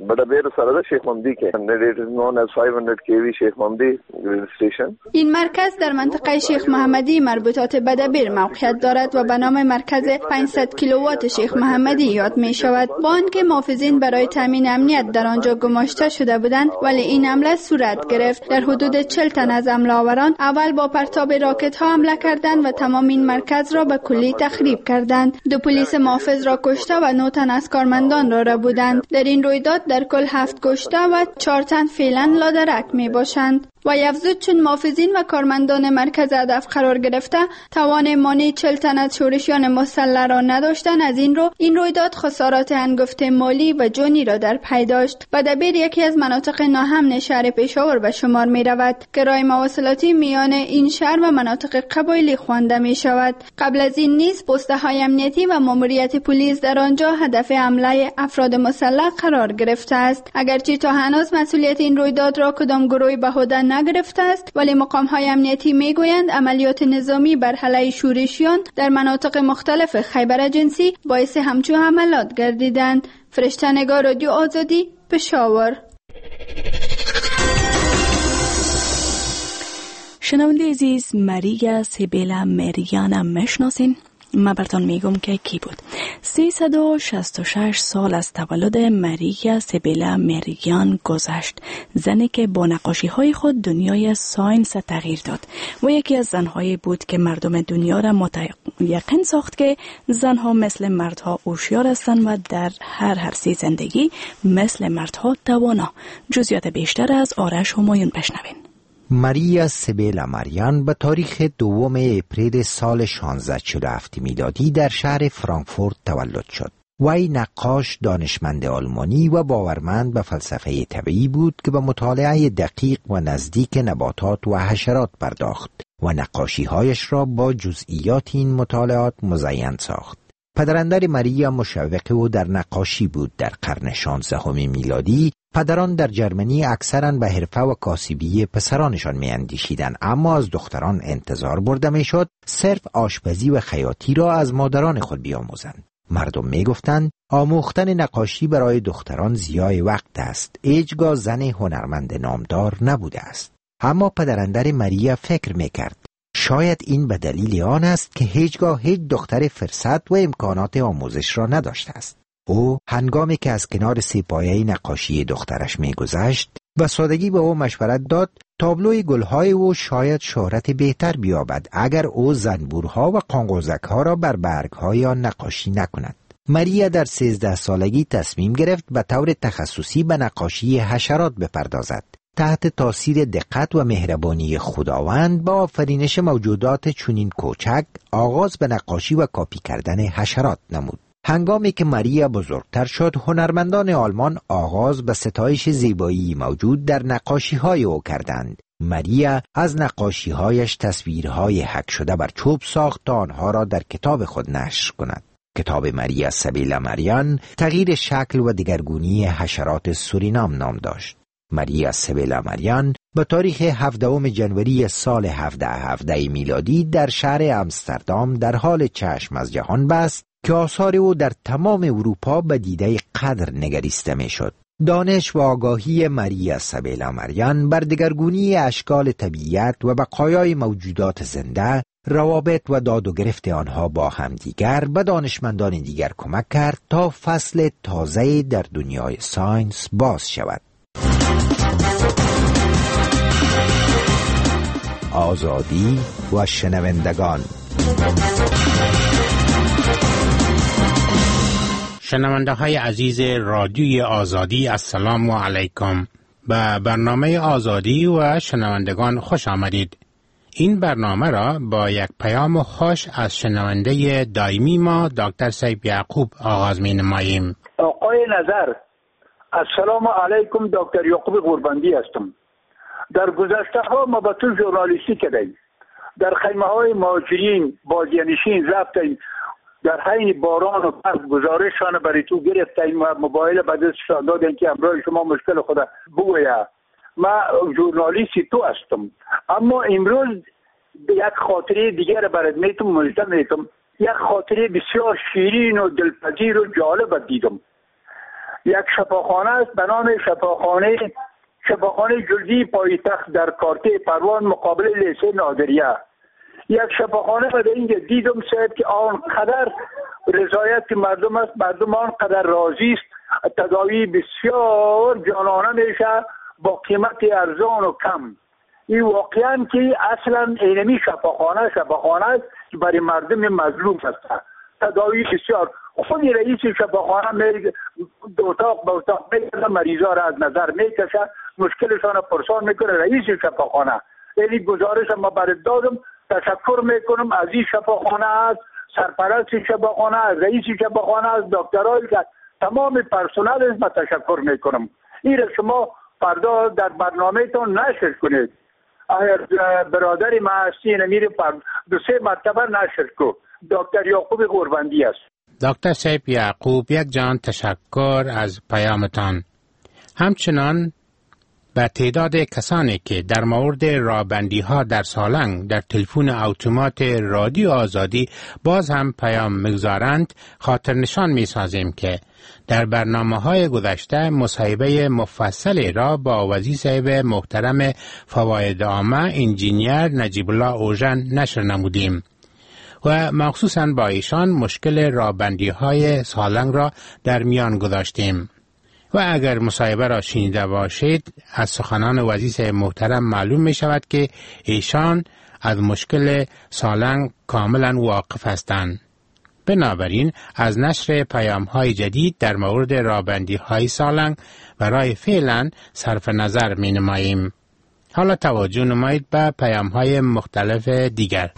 این مرکز در منطقه شیخ محمدی مربوطات بدبیر موقعیت دارد و به نام مرکز 500 کیلووات شیخ محمدی یاد می شود. با آنکه محافظین برای تامین امنیت در آنجا گماشته شده بودند، ولی این حمله صورت گرفت. در حدود 40 تن از حمله آوران اول با پرتاب راکت ها حمله کردند و تمام این مرکز را به کلی تخریب کردند. 2 پلیس محافظ را کشته و 9 تن از کارمندان را ربودند. در این رویداد در کل 7 کشته و 4 تن فعلا لادرک می باشند. و افزود چون محافظین و کارمندان مرکز هدف قرار گرفته توان مانع 40 تن از شورشیان مسلح را نداشتند، از این رویداد خسارات هنگفت مالی و جانی را در پی داشت. بدبیر یکی از مناطق ناامن شهر پشاور به شمار می رود که راه مواصلاتی میان این شهر و مناطق قبایلی خوانده می شود. قبل از این نیز پسته های امنیتی و ماموریت پلیس در آنجا هدف حمله افراد مسلح قرار گرفته است. اگرچه تا هنوز مسئولیت این رویداد را کدام گروهی به عهده نگرفته است، ولی مقام‌های امنیتی میگویند عملیات نظامی بر علیه شورشیان در مناطق مختلف خیبر جنسی باعث همچون حملات گردیدند. فرشته نگار، رادیو آزادی، پشاور. شنونده عزیز، ماریا سیبیلا مریان میشناسین؟ من براتون میگم که کی بود. 366 سال از تولد ماریا سیبیلا مریان گذشت، زنی که با نقاشی‌های خود دنیای ساینس تغییر داد و یکی از زنهایی بود که مردم دنیا را متیقن ساخت که زنها مثل مردها هوشیار هستند و در هر حرفی زندگی مثل مردها توانا. جزئیات بیشتر از آرش همایون بشنوین. ماریا سیبیلا مریان به تاریخ 2 اپریل سال 1647 میلادی در شهر فرانکفورت تولد شد. وی نقاش، دانشمند آلمانی و باورمند به فلسفه طبیعی بود که به مطالعه دقیق و نزدیک نباتات و حشرات پرداخت و نقاشی‌هایش را با جزئیات این مطالعات مزین ساخت. پدراندر ماریا مشوق او در نقاشی بود. در قرن 16 میلادی پدران در جرمنی اکثراً به حرفه و کاسبی پسرانشان می‌اندیشیدند، اما از دختران انتظار برده میشد صرف آشپزی و خیاطی را از مادران خود بیاموزند. مردم میگفتند آموختن نقاشی برای دختران ضیاع وقت است، هیچگاه زن هنرمند نامدار نبوده است. اما پدراندر ماریا فکر میکرد شاید این به دلیل آن است که هیچگاه هیچ دختر فرصت و امکانات آموزش را نداشته است. او هنگامی که از کنار سیپایه نقاشی دخترش میگذشت و سادگی به او مشورت داد تابلوی گلهای او شاید شهرت بهتر بیابد اگر او زنبورها و قانقوزکها را بر برگهای آن نقاشی نکند. ماریا در 13 سالگی تصمیم گرفت به طور تخصصی به نقاشی حشرات بپردازد. تحت تاثیر دقت و مهربانی خداوند با آفرینش موجودات چنین کوچک آغاز به نقاشی و کاپی کردن حشرات نمود. هنگامی که ماریا بزرگتر شد، هنرمندان آلمان آغاز به ستایش زیبایی موجود در نقاشی‌های او کردند. ماریا از نقاشی‌هایش تصویرهای حک شده بر چوب ساخت تا آنها را در کتاب خود نشر کند. کتاب ماریا سیبیلا مریان تغییر شکل و دگرگونی حشرات سورینام نام داشت. ماریا سیبیلا مریان به تاریخ 17 جنوری سال 1717 میلادی در شهر امستردام در حال چشم از جهان بست که آثار او در تمام اروپا به دیده قدر نگریسته می شد. دانش و آگاهی ماریا سیبیلا مریان بر دگرگونی اشکال طبیعت و بقایای موجودات زنده، روابط و داد و گرفت آنها با همدیگر به دانشمندان دیگر کمک کرد تا فصل تازه در دنیای ساینس باز شود. آزادی و شنوندگان. شنونده های عزیز رادیوی آزادی، السلام علیکم. به برنامه آزادی و شنوندگان خوش آمدید. این برنامه را با یک پیام خوش از شنونده دائمی ما دکتر سیب یعقوب آغاز می نماییم. آقای نظر، السلام علیکم. دکتر یعقوب قربندی هستم. در گذشته ها ما با تو ژورنالیستی کردیم. در خیمه های مهاجرین بازیانشین رفتیم، در حین باران و برف گزارشان برای تو گرفتیم و موبایل به دستشان دادیم که امروز شما مشکل خود بگوید. ما ژورنالیستی تو هستم، اما امروز یک خاطره دیگر برات میتونم یک خاطره بسیار شیرین و دلپذیر و جالب دیدم. یک شفاخانه است به نام شفاخانه جلدی پایتخت در کارته پروان مقابل لیسه نادریه. یک شفاخانه در اینجا دیدم صاحب که آنقدر رضایت مردم است، مردم آنقدر راضی است، تداوی بسیار جانانه میشه با قیمت ارزان و کم. این واقعا که اصلا اینمی شفاخانه است برای مردم مظلوم است. تداوی بسیار خود رئیس شفاخانه دو اتاق به اتاق میگه، مریضا را از نظر میکشه، مشکلشان پرسان میکنه رئیس شفاخانه. یعنی گزارش ما برات دادم. تشکر میکنم از این شفاخانه است، سرپرست شفاخانه است، رئیس شفاخانه است، دکترایی که تمام پرسنل است. من تشکر میکنم. این را شما فردا در برنامهتون نشر کنید. اگر برادر ما هستی نمیره 2-3 مرتبه نشر کو. دکتر یعقوب غوربندی است. دکتر صاحب یعقوب یک جان تشکر از پیامتان. همچنان به تعداد کسانی که در مورد رابندی ها در سالنگ در تلفن اتومات رادیو آزادی باز هم پیام میگذارند خاطر نشان می سازیم که در برنامه های گذشته مصاحبه مفصلی را با وزیر صاحب محترم فواید عامه انجینیر نجیب الله اوژن نشر نمودیم و مخصوصاً با ایشان مشکل رابندی های سالنگ را در میان گذاشتیم. و اگر مصاحبه را شنیده باشید از سخنان وزیر صاحب محترم معلوم می شود که ایشان از مشکل سالنگ کاملا واقف هستند. بنابراین از نشر پیام های جدید در مورد رابندی های سالنگ برای فعلا صرف نظر می نماییم. حالا توجه نمایید به پیام های مختلف دیگر.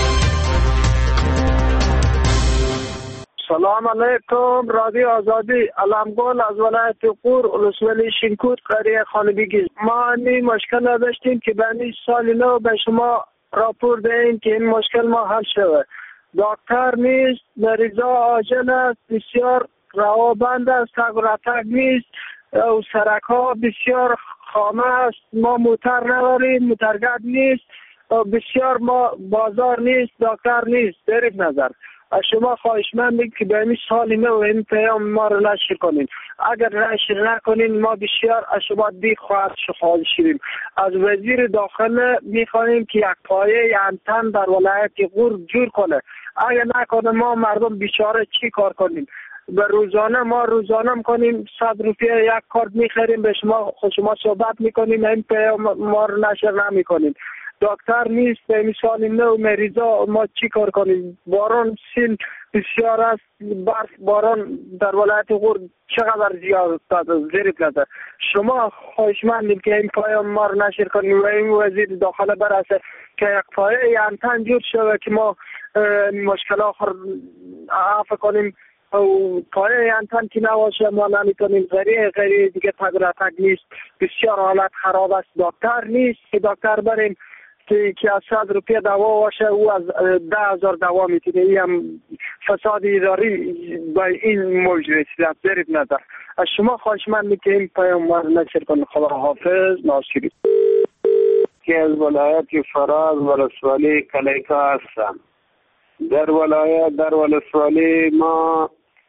سلام علیکم رادیو آزادی. علمگل از ولایت قور ولسوالی شینکوت قریه خانبیگی. ما این مشکل داشتیم که بنی سال نو به شما راپور دهیم که این مشکل ما حل شود. دکتر نیست، مریضا عاجل است، بسیار روابند است، تگ نیست، و سرک ها بسیار خامه است. ما موتر نداریم، موترگرد نیست، بسیار ما بازار نیست، دکتر نیست. در نظر از شما خواهشمندیم که به این سال نو این پیام ما رو نشر کنین. اگر نشر نکنین ما بسیار از شما دیگ خواهد شدیم. از وزیر داخله میخواهیم که یک پایه انتن در ولایت قور جور کنه. اگر نکنه ما مردم بیچاره چی کار کنیم؟ به روزانه کنیم 100 روپیه یک کارت میخریم، به شما صحبت میکنیم، این پیام ما رو نشر نمیکنیم. دکتر نیست، به مثال نو مریضا ما چی کار کنیم؟ باران سیل بسیار است، برف باران در ولایت قور چقدر زیاد است. زیرت نظر شما خواهشمندیم که این پیام ما رو نشر کنیم و این وزیر داخله برسه که یک پایه انتن جور شده که ما مشکل آخر عفو کنیم. و پایه انتن که نباشه ما نمیتونیم. غیر دیگه تگ نیست، بسیار حالت خراب است. دکتر نیست که دکتر بریم که از 100 روپیه دوا باشه او از 10,000 دوا میتونه. این هم فساد اداری با این موج رسیده. در نظر از شما خواهشمندیم که این پیام ما نشر کنید. خدا حافظ. ناصری که از ولایت فراز ولسوالی کلیکا هستم. در ولسوالی ما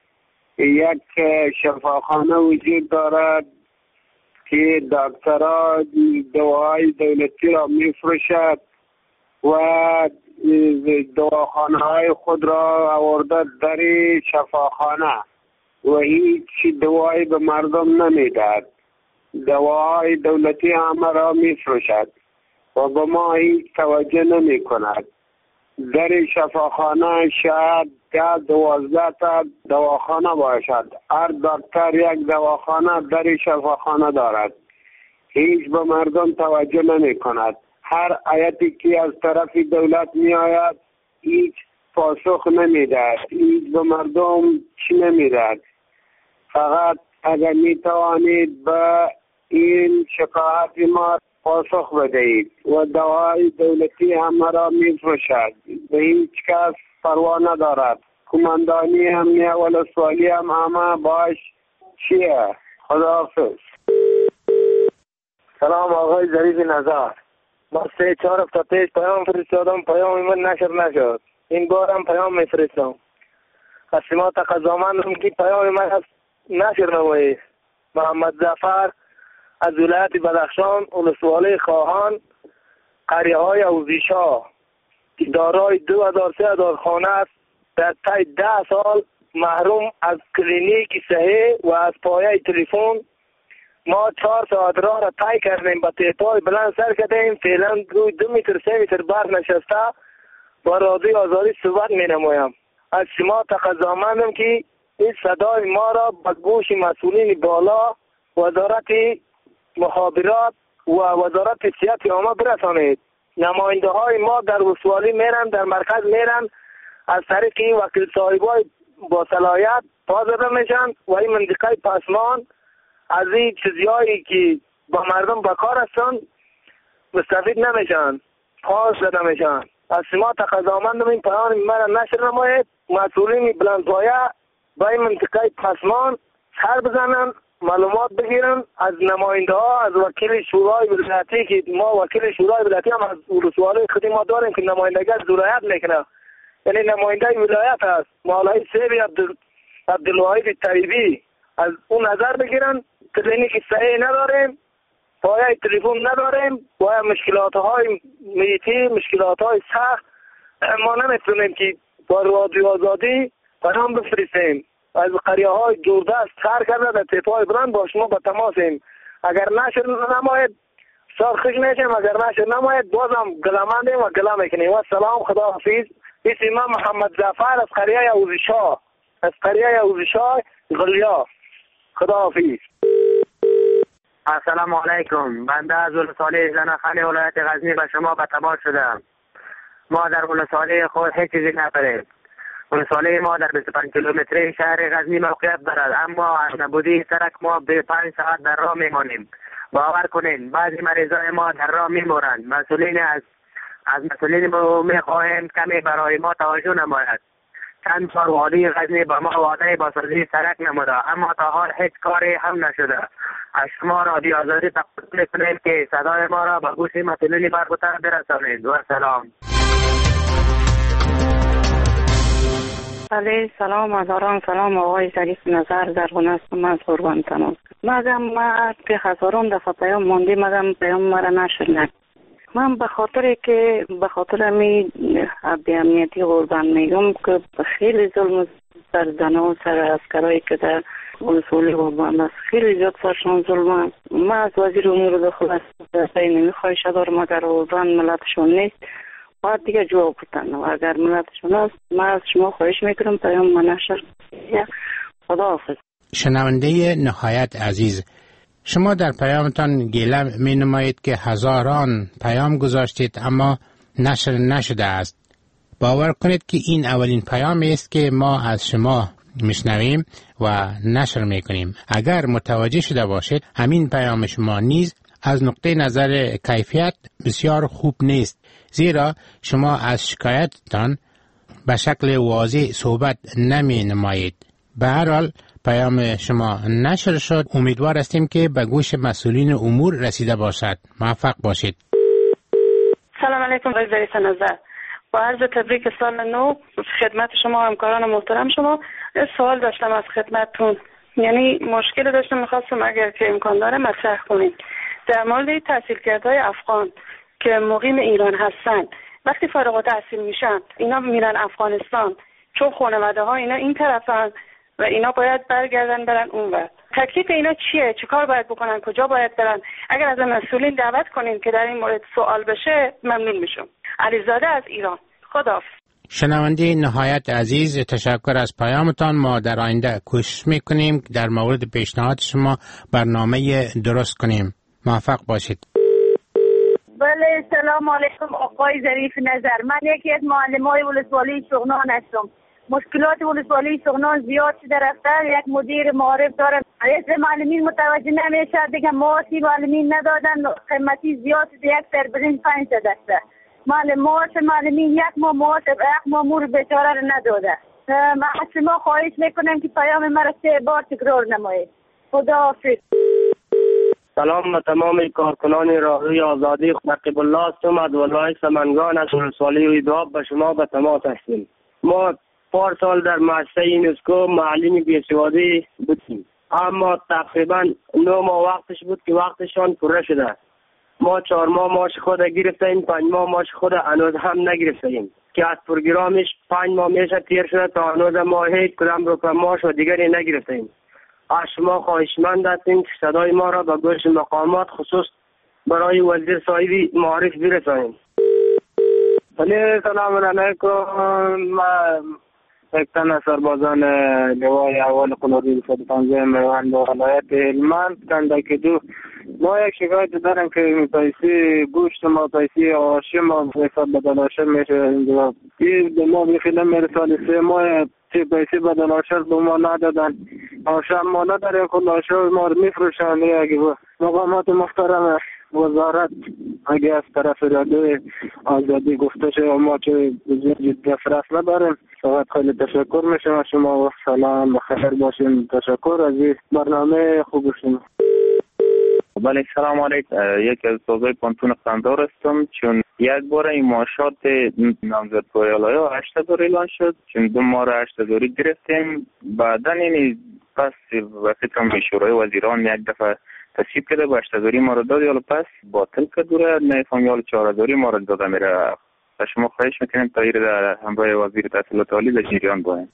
یک شفاخانه وجود دارد که دکترها دواهای دولتی را میفروشد و دواخانه های خود را آورده در شفاخانه و هیچ دوایی به مردم نمیدهد. دواهای دولتی همه را میفروشد و به ما هیچ توجه نمی کند. در شفاخانه شاید 10-12 تا دواخانه باشد. هر دکتر یک دواخانه در شفاخانه دارد. هیچ به مردم توجه نمی کند. هر آیتی که از طرف دولت می آید هیچ پاسخ نمی دهد. هیچ به مردم چی نمی دهد. فقط اگر می توانید به این شکایت ما پاسخ بدهید و دواهای دولتی همه را می فروشد. به هیچ کس پروا ندارد. کماندانی امنیه ولسوالی هم همه باش چیه؟ خداحافظ. سلام آقای ظریف نظر. ما 3-4 هفته پیش پیام فرستادم، پیام من نشر نشد. این بار هم پیام میفرستم. از شما تقاضامندم که پیام من نشر نمایید. محمد ظفر از ولایت بدخشان، ولسوالی خواهان، قریه های اوزیشا که دارای 2000-3000 خانه است، در طی 10 سال محروم از کلینیک صحیح و از پایه تلفن. ما 4 ساعت راه را طی کردیم، با تیپای بلند سر کردیم، فعلا روی 2 متر 3 متر برف نشسته، با رادیو آزادی صحبت می نمایم. از شما تقاضامندم که این صدای ما را به گوش مسئولین بالا، وزارت مخابرات و وزارت صحت عامه برسانید. نماینده های ما در ولسوالی میرن، در مرکز میرن، از طریق وکیل صاحبای با صلاحیت پا زده میشن و این منطقه پسمان از این چیزهایی که با مردم بکار هستن مستفید نمیشن، پاس زده میشن. از شما تقاضامندم این پیام مرا نشر نمایید. مسئولین بلندپایه با این منطقه پسمان سر بزنن، معلومات بگیرن از نماینده ها، از وکیل شورای ولایتی که ما وکیل شورای ولایتی هم از ولسوالی خودی ما داریم که نمایندگی ولایت میکنه، یعنی نماینده ولایت هست، مولای سیبی عبدالواحد طیبی، از اون نظر بگیرن. کلینیک صحیح نداریم، پایه تلفن نداریم و مشکلات های میتی، مشکلات های سخت، ما نمیتونیم که با رادیو آزادی پیام بفرستیم. از قریه های دوردست سر کرده در تیپای بلند با شما با تماسیم. اگر نشر نماید سرخش میشیم، اگر نشر نماید بازم گلمندیم و گله میکنیم. و سلام، خدا حافظ. اسم من محمد ظفر از قریه اوزیشا، از قریه اوزیشا غلیا. خدا حافظ. السلام علیکم. بنده از ولسوالی زنخانی ولایت غزنی به شما به تماس شدم. ما در ولسوالی خود هیچ چیزی نداریم. ولسوالی ما در 25 کیلومتری شهر غزنی موقعیت دارد، اما از نبودی سرک ما به 5 ساعت در راه میمانیم. باور کنین بعضی مریضای ما در راه میمورند. مسئولین از مسئولین میخواهیم کمی برای ما توجه نماید. چند بار والی غزنی با ما وعده بازسازی سرک نموده، اما تا حال هیچ کاری هم نشده. از شما رادیو آزادی تقاضا میکنیم که صدای ما را به گوش مسئولین مربوطه برسانید. و سلام. بله، سلام هزاران سلام. آقای ظریف نظر در خونه هستم، من از قربان تماس. ما که هزاران دفعه پیام مانده، مگم پیام مرا نشر نکرد. من به خاطر می بی امنیتی قربان میگم که خیلی ظلم سر زنان و سر عسکرایی که در ولسوالی قربان است، خیلی زیاد سرشان ظلم است. من از وزیر امور داخله نمیخواهش دارم، اگر قربان ملتشون نیست باید دیگه جواب بودن، و اگر ملتشون است من از شما خواهش میکنم پیام من نشر. خدا حافظ. شنونده نهایت عزیز، شما در پیامتان گله می نمایید که هزاران پیام گذاشتید اما نشر نشده است. باور کنید که این اولین پیامی است که ما از شما میشنویم و نشر میکنیم. اگر متوجه شده باشید همین پیام شما نیز از نقطه نظر کیفیت بسیار خوب نیست، زیرا شما از شکایتتان به شکل واضح صحبت نمی نمایید. به هر حال پیام شما نشر شد. امیدوار هستیم که به گوش مسئولین امور رسیده باشد. موفق باشید. سلام علیکم آقای ظریف نظر. با عرض تبریک سال نو خدمت شما همکاران محترم شما. سوال داشتم از خدمتتون، یعنی مشکل داشتم، میخواستم اگر که امکان داره مطرح کنید در مورد تحصیلکردهای افغان که مقیم ایران هستن. وقتی فارغ التحصیل میشن اینا میرن افغانستان، چون خانواده ها اینا این طرفن و اینا باید برگردن برن اونور. تکلیف اینا چیه؟ چه کار باید بکنن؟ کجا باید برن؟ اگر از مسئولین دعوت کنین که در این مورد سوال بشه ممنون میشم. علیزاده از ایران. خداحافظ. شنونده نهایت عزیز، تشکر از پیامتان. ما در آینده کوشش میکنیم در مورد پیشنهاد شما برنامه درست کنیم. موفق باشید. بله، سلام علیکم آقای ظریف نظر. من یکی از معلمای ولسوالی شغنان هستم. مشکلات ولسوالی شغنان زیاد شده رفته. یک مدیر معارف دارم، رئیس معلمین متوجه نمیشه، دیگه معاشی معلمین ندادن، قیمتی زیاد شده، یک تربرین 500 است. معاش معلمین یک ماه معاش یک مامور بیچاره رو نداده. من از شما خواهش میکنم که پیام مرا 3 بار تکرار نمایید. خدا حافظ. سلام به تمام کارکنان راهروی آزادی. رقیب الله هستم از ولایت سمنگان از ولسوالی ویدواب به شما به تماس هستیم. ما 4 سال در مؤسسه یونسکو معلم بیسوادی بودیم، اما تقریبا 9 ماه وقتش بود که وقتشان پره شده. ما 4 ماه ماش خود گرفتیم، 5 ماه ماش خود هنوز هم نگرفتیم که از پروگرامش 5 ماه میشه تیر شده تا هنوز ما هیچ کدام رو ماش و دیگری نگرفتیم. از شما خواهشمند هستیم که صدای ما را به گوش مقامات خصوص برای وزیر صاحب معارف برسانیم. سلام علیکم. من یک تن از سربازان لوای اول قلابی 115 میوند ولایت هلمند کندک دو. ما یک شکایت دارم که پیسی گوشت ما پیسی آشی ما حساب بدلاشه میشه اینجا. این ما میخیلم میرسالی 3 ماه پیسی بدلاشه به ما ندادن. آشم ما نداریم خلاشه ما رو میفروشن. اگه مقامات محترم وزارت اگه از طرف اراده آزادی گفته شه ما چه دسترس نداریم. فقط خیلی تشکر میشم از شما و سلام بخیر باشین. تشکر از این برنامه خوب شما. بله سلام علیکم. یکی از سازهای پانتون قندار هستم. چون یک بار این معاشات نامزد پایالای 8,000 اعلان شد، چون 2 ماه را 8,000 گرفتیم. بعدا این پس فکرم شورای وزیران یک دفعه تصویب کرده با 8,000 ما را داد، یا پس باطل کرده نفهم یا 4,000 ما را داده میره. شما خواهش میکنیم تغییر در همراه وزیر تحصیلات عالی در جریان باید.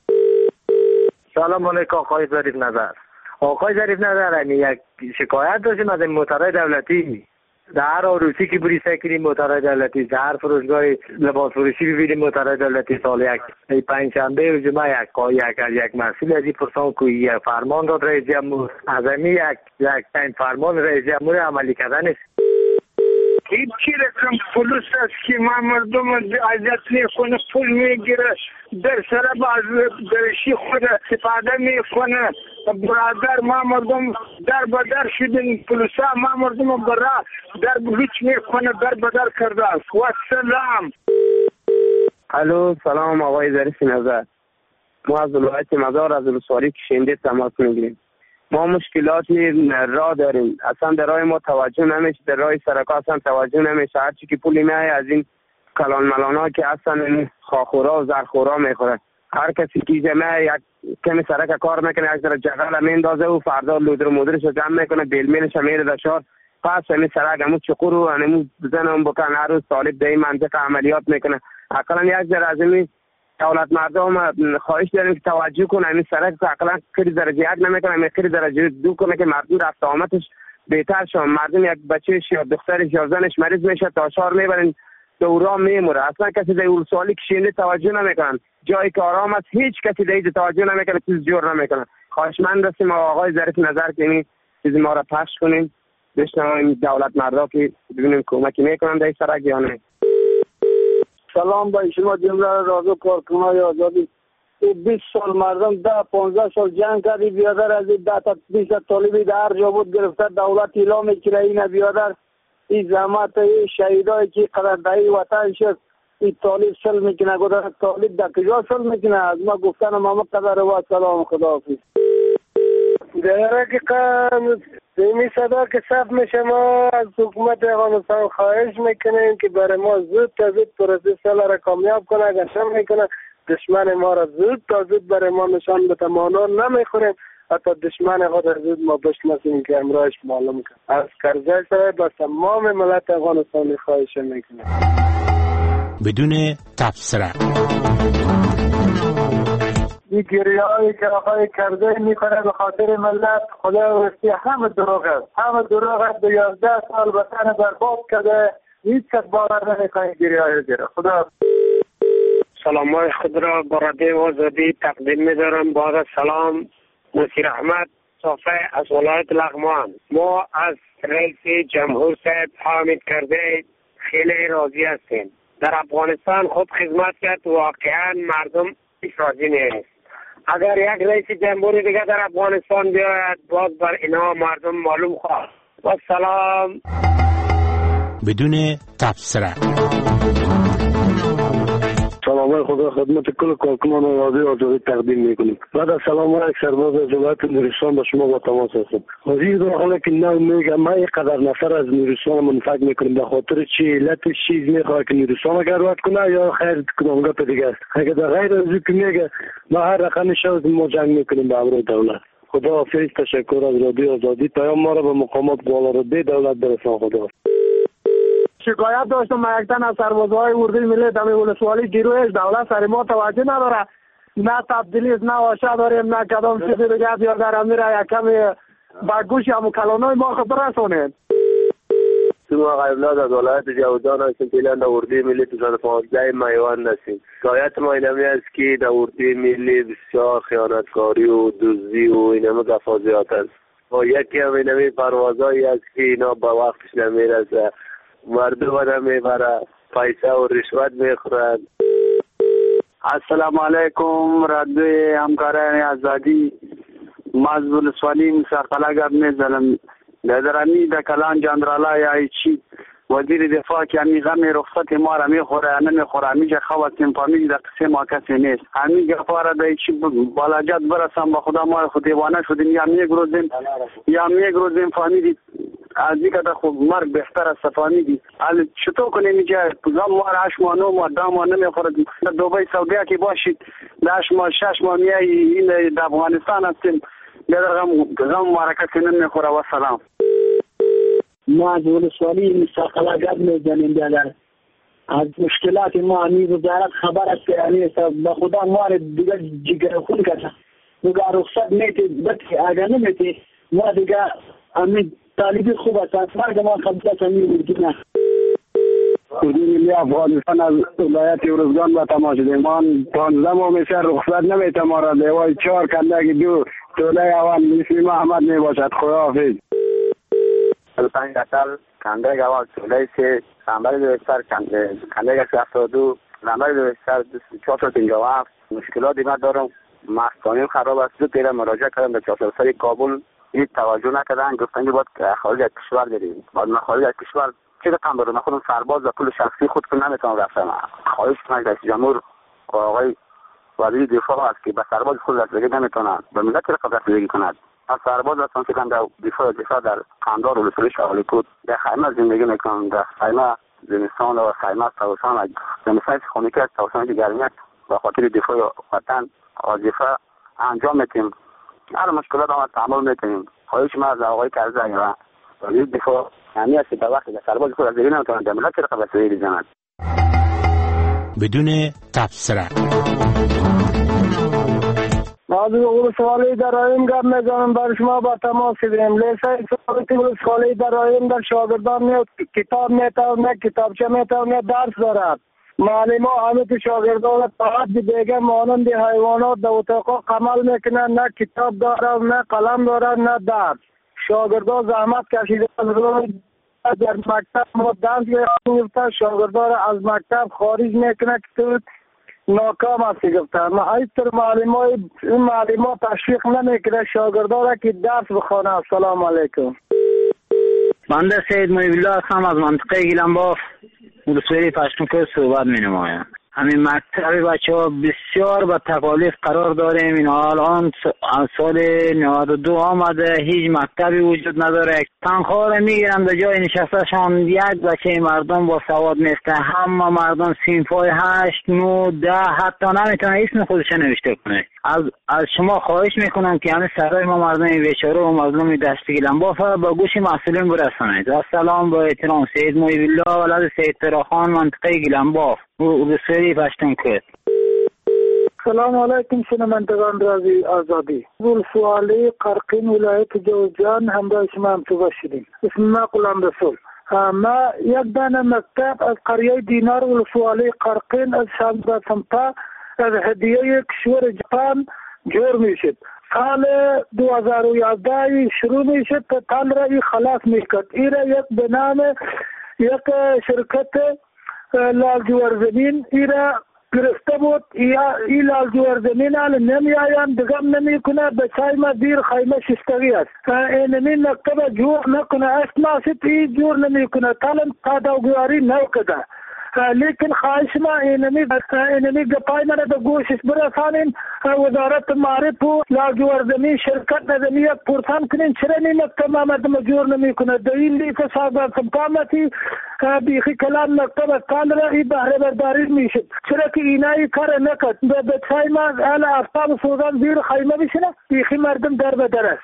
سلام علیکم آقای ظریف نظر. آقای ظریف نظر یک شکایت داشتیم از موترهای دولتی. در عروسی که بری سکنیم موترهای دولتی، در فروشگاه لباس فروشی ببینیم موترهای دولتی. سال یک پنجشنبه و جمعه یک مسئول از این پرسان که یک فرمان داد رئیس جمهور، از همین یک فرمان رئیس جمهور عملی کردن است. این چی رقم پولوس است که ما مردم عزت میکنه، پول میگیره، در سر باز درشی خود استفاده میکنه. برادر ما مردم در بدر شدیم، پولوسا ما مردم برا در بلوچ میکنه، در بدر کرده است. و سلام. الو سلام آقای ظریف نظر. ما از ولایت مزار از ولسوالی کشنده تماس میگیریم. ما مشکلاتی راه داریم، اصلا در راه ما توجه نمیشه، در راه سرکا اصلا توجه نمیشه. هرچی که پولی میای از این کلان ملانا که اصلا خاخورا و زرخورا میخوره. هر کسی که جمعه یک کمی سرک کار میکنه یک در جغل میندازه و فردا لودر مدرش رو جمع میکنه، بیلمینش میره دشار، پس همین سرک همون چقور و همون بزنم بکن. هر روز طالب در این منطقه عملیات میکنه. اقلا یک در از این دولت مردم خواهش داریم که توجه کنه. این سرک اقلا خیلی درجه 1 نمیکنه، همین خیلی درجه 2 کنه که مردم رفت آمدش بهتر شد. مردم یک بچهش یا دخترش یا زنش مریض میشه تا شهر میبرن دورا میموره. اصلا کسی در ولسوالی کشنده توجه نمیکنن. جایی که آرام است هیچ کسی در توجه نمیکنه، چیز جور نمیکنه. خواهشمند هستیم آقای ظریف نظر که این چیز ما را پخش کنیم، بشنویم دولت مردم که ببینیم کمکی میکنن در سرک یا نه. سلام به شما جمله رازو کارکنای آزادی. 20 سال مردم 10-15 سال جنگ کردی، بیادر از این 10-20 طالبی در جا بود گرفته، دولت اعلام میکنه این بیادر این زحمت این شهیدایی که قدردانی وطن شد این طالب سل میکنه. گفتن طالب در کجا سل میکنه؟ از ما گفتن ما قدر و سلام خداحافظ. در حقیقت این صدا که صف میشه ما از حکومت افغانستان خواهش میکنیم که برای ما زود تا زود پروسه سال را کامیاب کنه. اگر شم میکنه دشمن ما را زود تا زود برای ما نشان بده، ما نمیخوریم حتی دشمن خود را زود ما بشناسیم که امرایش معلوم کنه. از کرزی سره با تمام ملت افغانستانی خواهش میکنیم بدون تبصره. این گریه هایی که آقای کرزی میکنه به خاطر ملت خدا راستی همه دروغ است، همه دروغ است. 11 سال وطن برباد کرده، هیچ کس باور نمیکنه گریه های دیره. خدا سلام های خود را با رادیو آزادی تقدیم می‌دارم. با سلام مصیر احمد صافی از ولایت لغمان. ما از رئیس جمهور صاحب حامد کرزی خیلی راضی هستیم. در افغانستان خوب خدمت کرد، واقعا مردم راضی نیست. اگر یک رئیس جمهوری دیگه در افغانستان بیاید باز بر اینا مردم معلوم خواهد. و سلام. بدون تبصره. سلام نامه خدا خدمت کل کارکنان رادیو آزادی تقدیم میکنیم. بعد از سلام علیک سرباز از ولایت نورستان با شما با تماس هستم. وزیر داخله که نه میگه ما اینقدر نفر از نورستان منفعل میکنیم به خاطر چی علت چیز میخواد که نورستان گروت کنه یا خیر کدام گپ دیگه است. اگه در غیر از که میگه ما هر رقم شود ما جنگ میکنیم به امر دولت. خدا حافظ. تشکر از رادیو آزادی. پیام ما را به مقامات بالارده دولت برسان. خدا. شکایت داشتم ما یک تن از سربازهای اردوی ملی دمی ولسوالی گیرویش دولت سر ما توجه نداره. نه تبدیلی نه آشا داریم نه کدام چیزی دیگه یا در امیر یک کمی با گوش یا مکلانای ما خبر رسونید. شما قبلاد از ولایت جوزان هستیم که در اردوی ملی 2015 میوان هستیم. شکایت ما اینمی است که در اردوی ملی بسیار خیانتکاری و دزدی و اینمی گفازیات است. و یکی هم اینمی پروازهایی است که اینا با وقتش نمیرسه. مردم نمیبره، پیسه و رشوت میخورند. السلام علیکم رادیوی همکاران آزادی. ماز ولسوالی مساقله گپ میزنم. درمی در کلان جاندرالا یا چی وزیر دفاع که همی غم رخصت ما را میخوره یا نمیخوره همیجا خواتیم فهمیدی در قصه ما کسی نیست. همیجا پاره در چی بالاجت برسم با خدا ما خود دیوانه شدیم یا میگروزیم فهمیدی از دیگه در خود مرگ بهتر است فهمیدی. حالا چطور کنیم اینجا غم ما را 8 ماه 9 ماه 10 ماه نمیخوره. در دبی سعودیه که باشید در 8 ماه 6 ماه میایی این در افغانستان هستیم در غم ما را کسی نمیخوره. و سلام. ما از ولسوالی مستقلا گپ میزنیم بیادر از مشکلات ما همی وزارت خبر است که یعنی با خدا ما دیگه جگر خون کرده دیگه رخصت میتی بطی آگه نمیتی ما دیگه همی طالبی خوب است مرگ ما خبرت همی وردونه. اردوی ملی افغانستان از ولایت ارزگان به تماس شدیم. ما 15 ماه میشه رخصت نمیته ما را دیوای 4 کندگی 2 توله اول نسیم احمد میباشد. خدا حافظ. 5 سال کنده اول توله 3 نمبر دوستر کنده 72 نمبر دوستر 457 مشکلاتی من دارم. مستانیم خراب است. دو تیره مراجعه کردم به 4 کابل هیچ توجه نکردن. گفتن که باید خارج از کشور بریم. بعد من خارج از کشور چه رقم برم؟ من خودم سرباز و پول شخصی خود که نمیتونم رفتم. خواهش کنم رئیس جمهور و آقای وزیر دفاع است که به سرباز خود رسیدگی نمیتونن به ملت رقم رسیدگی کند. از سرباز هستم که در دفاع در قندار ولسوالی شاولی کود در خیمه زندگی میکنم. در خیمه زمستان و خیمه تابستان زمستان خونگی است تابستان گرمی است. به خاطر دفاع وطن وظیفه انجام میدیم. هر مشکلات ما تحمل میکنیم. خواهش من از آقای کرزی و وزیر دفاع یعنی است که به وقتی در سرباز خود رسیدگی نمیتونن در ملت رقم رسیدگی بزنند. بدون تبصره موضوع ولسوالی در آیم گپ میزنم بر شما با تماس شدیم. لیسه ثابتی ولسوالی در آیم در شاگردان نه کتاب میتون نه کتابچه میتون نه درس دارد. معلم ها همه که شاگردان فقط دیگه مانند حیوانات در اتاق عمل میکنن. نه کتاب دارن نه قلم دارن نه درس. شاگردان زحمت کشیده در مکتب ما درس گرفتن. شاگردان از مکتب خارج میکنه که ناکام است گفتن. ما ایستر معلم ها تشویق نمیکنه شاگردان را که درس بخوانه. السلام علیکم. بنده سید محیب الله هستم از منطقه گیلنباف ولسوالی پشتونکوی صحبت می نمایم. همین مکتب بچه ها بسیار با تکالیف قرار داریم. این الان سال 92 آمده هیچ مکتبی وجود نداره. تنخواه را میگیرم در جای نشستشان یک بچه مردم با سواد نیسته. همه مردم صنفای 8 9 10 حتی نمیتونه اسم خودش نوشته کنه. از شما خواهش میکنم که همه سرای ما مردم بیچاره و مظلوم دشت گیلنباف با گوش مسئولین برسانید. السلام با احترام سید محیب الله ولد سید تراخان منطقه گیلنباف ولسوالی پشتونکوی. سلام علیکم شنوندگان رادیوی آزادی. ولسوالی قرقین ولایت جوزجان همراه شما همراه شدیم. اسم ما غلام رسول. ما یک دانه مکتب از قریه دینار ولسوالی قرقین از شانزده سمتا از هدیه کشور جاپان جور میشد. سال 2011 شروع میشد تا تن را خلاص میکرد. ایره یک به نام یک شرکت لالجوار زمین ایره گرفته بود. این لالجوار زمین نمیایم دگم نمیکنه به چای ما دیر خیمه شستگی است. اینمین مکتب جور نکنه است ناست ای جور نمیکنه تلم قادوگواری نکده. لیکن خواهش ما اینمی گپای من به گوشش برسانین. وزارت معارف و لاجوردنی شرکت ندنی یک پرسان کنین چرا این مکتب آمد مجور نمی کنه. دلیل لیک ساگر سمقامتی بیخی کلام مکتب اکان را ای بهره برداری میشه. چرا که اینایی کار نکد به بچهای ما اهل آفتاب سوزان زیر خیمه بشنه بیخی مردم در بدر است.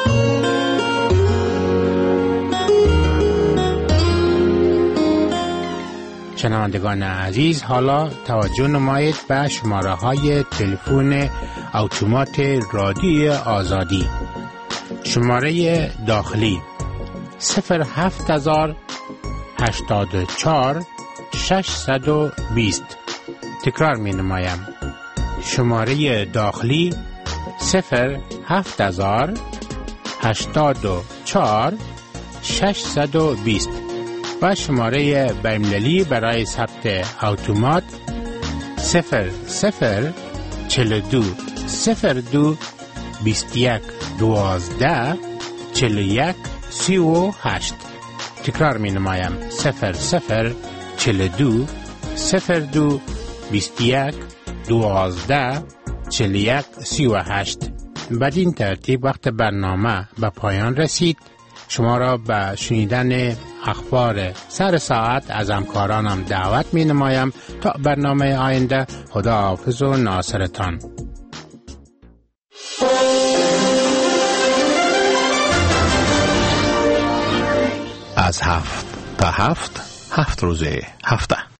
شنوندگان عزیز، حالا توجه نمایید به شماره های تلفن اتومات رادیوی آزادی. شماره داخلی 07084 620. تکرار می نمایم. شماره داخلی 07084 620 و شماره بین‌المللی برای ثبت اتومات 0042 02 21 12 41 38. تکرار می نمایم 0042 02 21 12 41 38. بدین ترتیب وقت برنامه به پایان رسید. شما را به شنیدن اخبار سر ساعت از همکارانم دعوت می نمایم. تا برنامه آینده، خدا حافظ و ناصرتان. از 7 تا 7 روز هفته.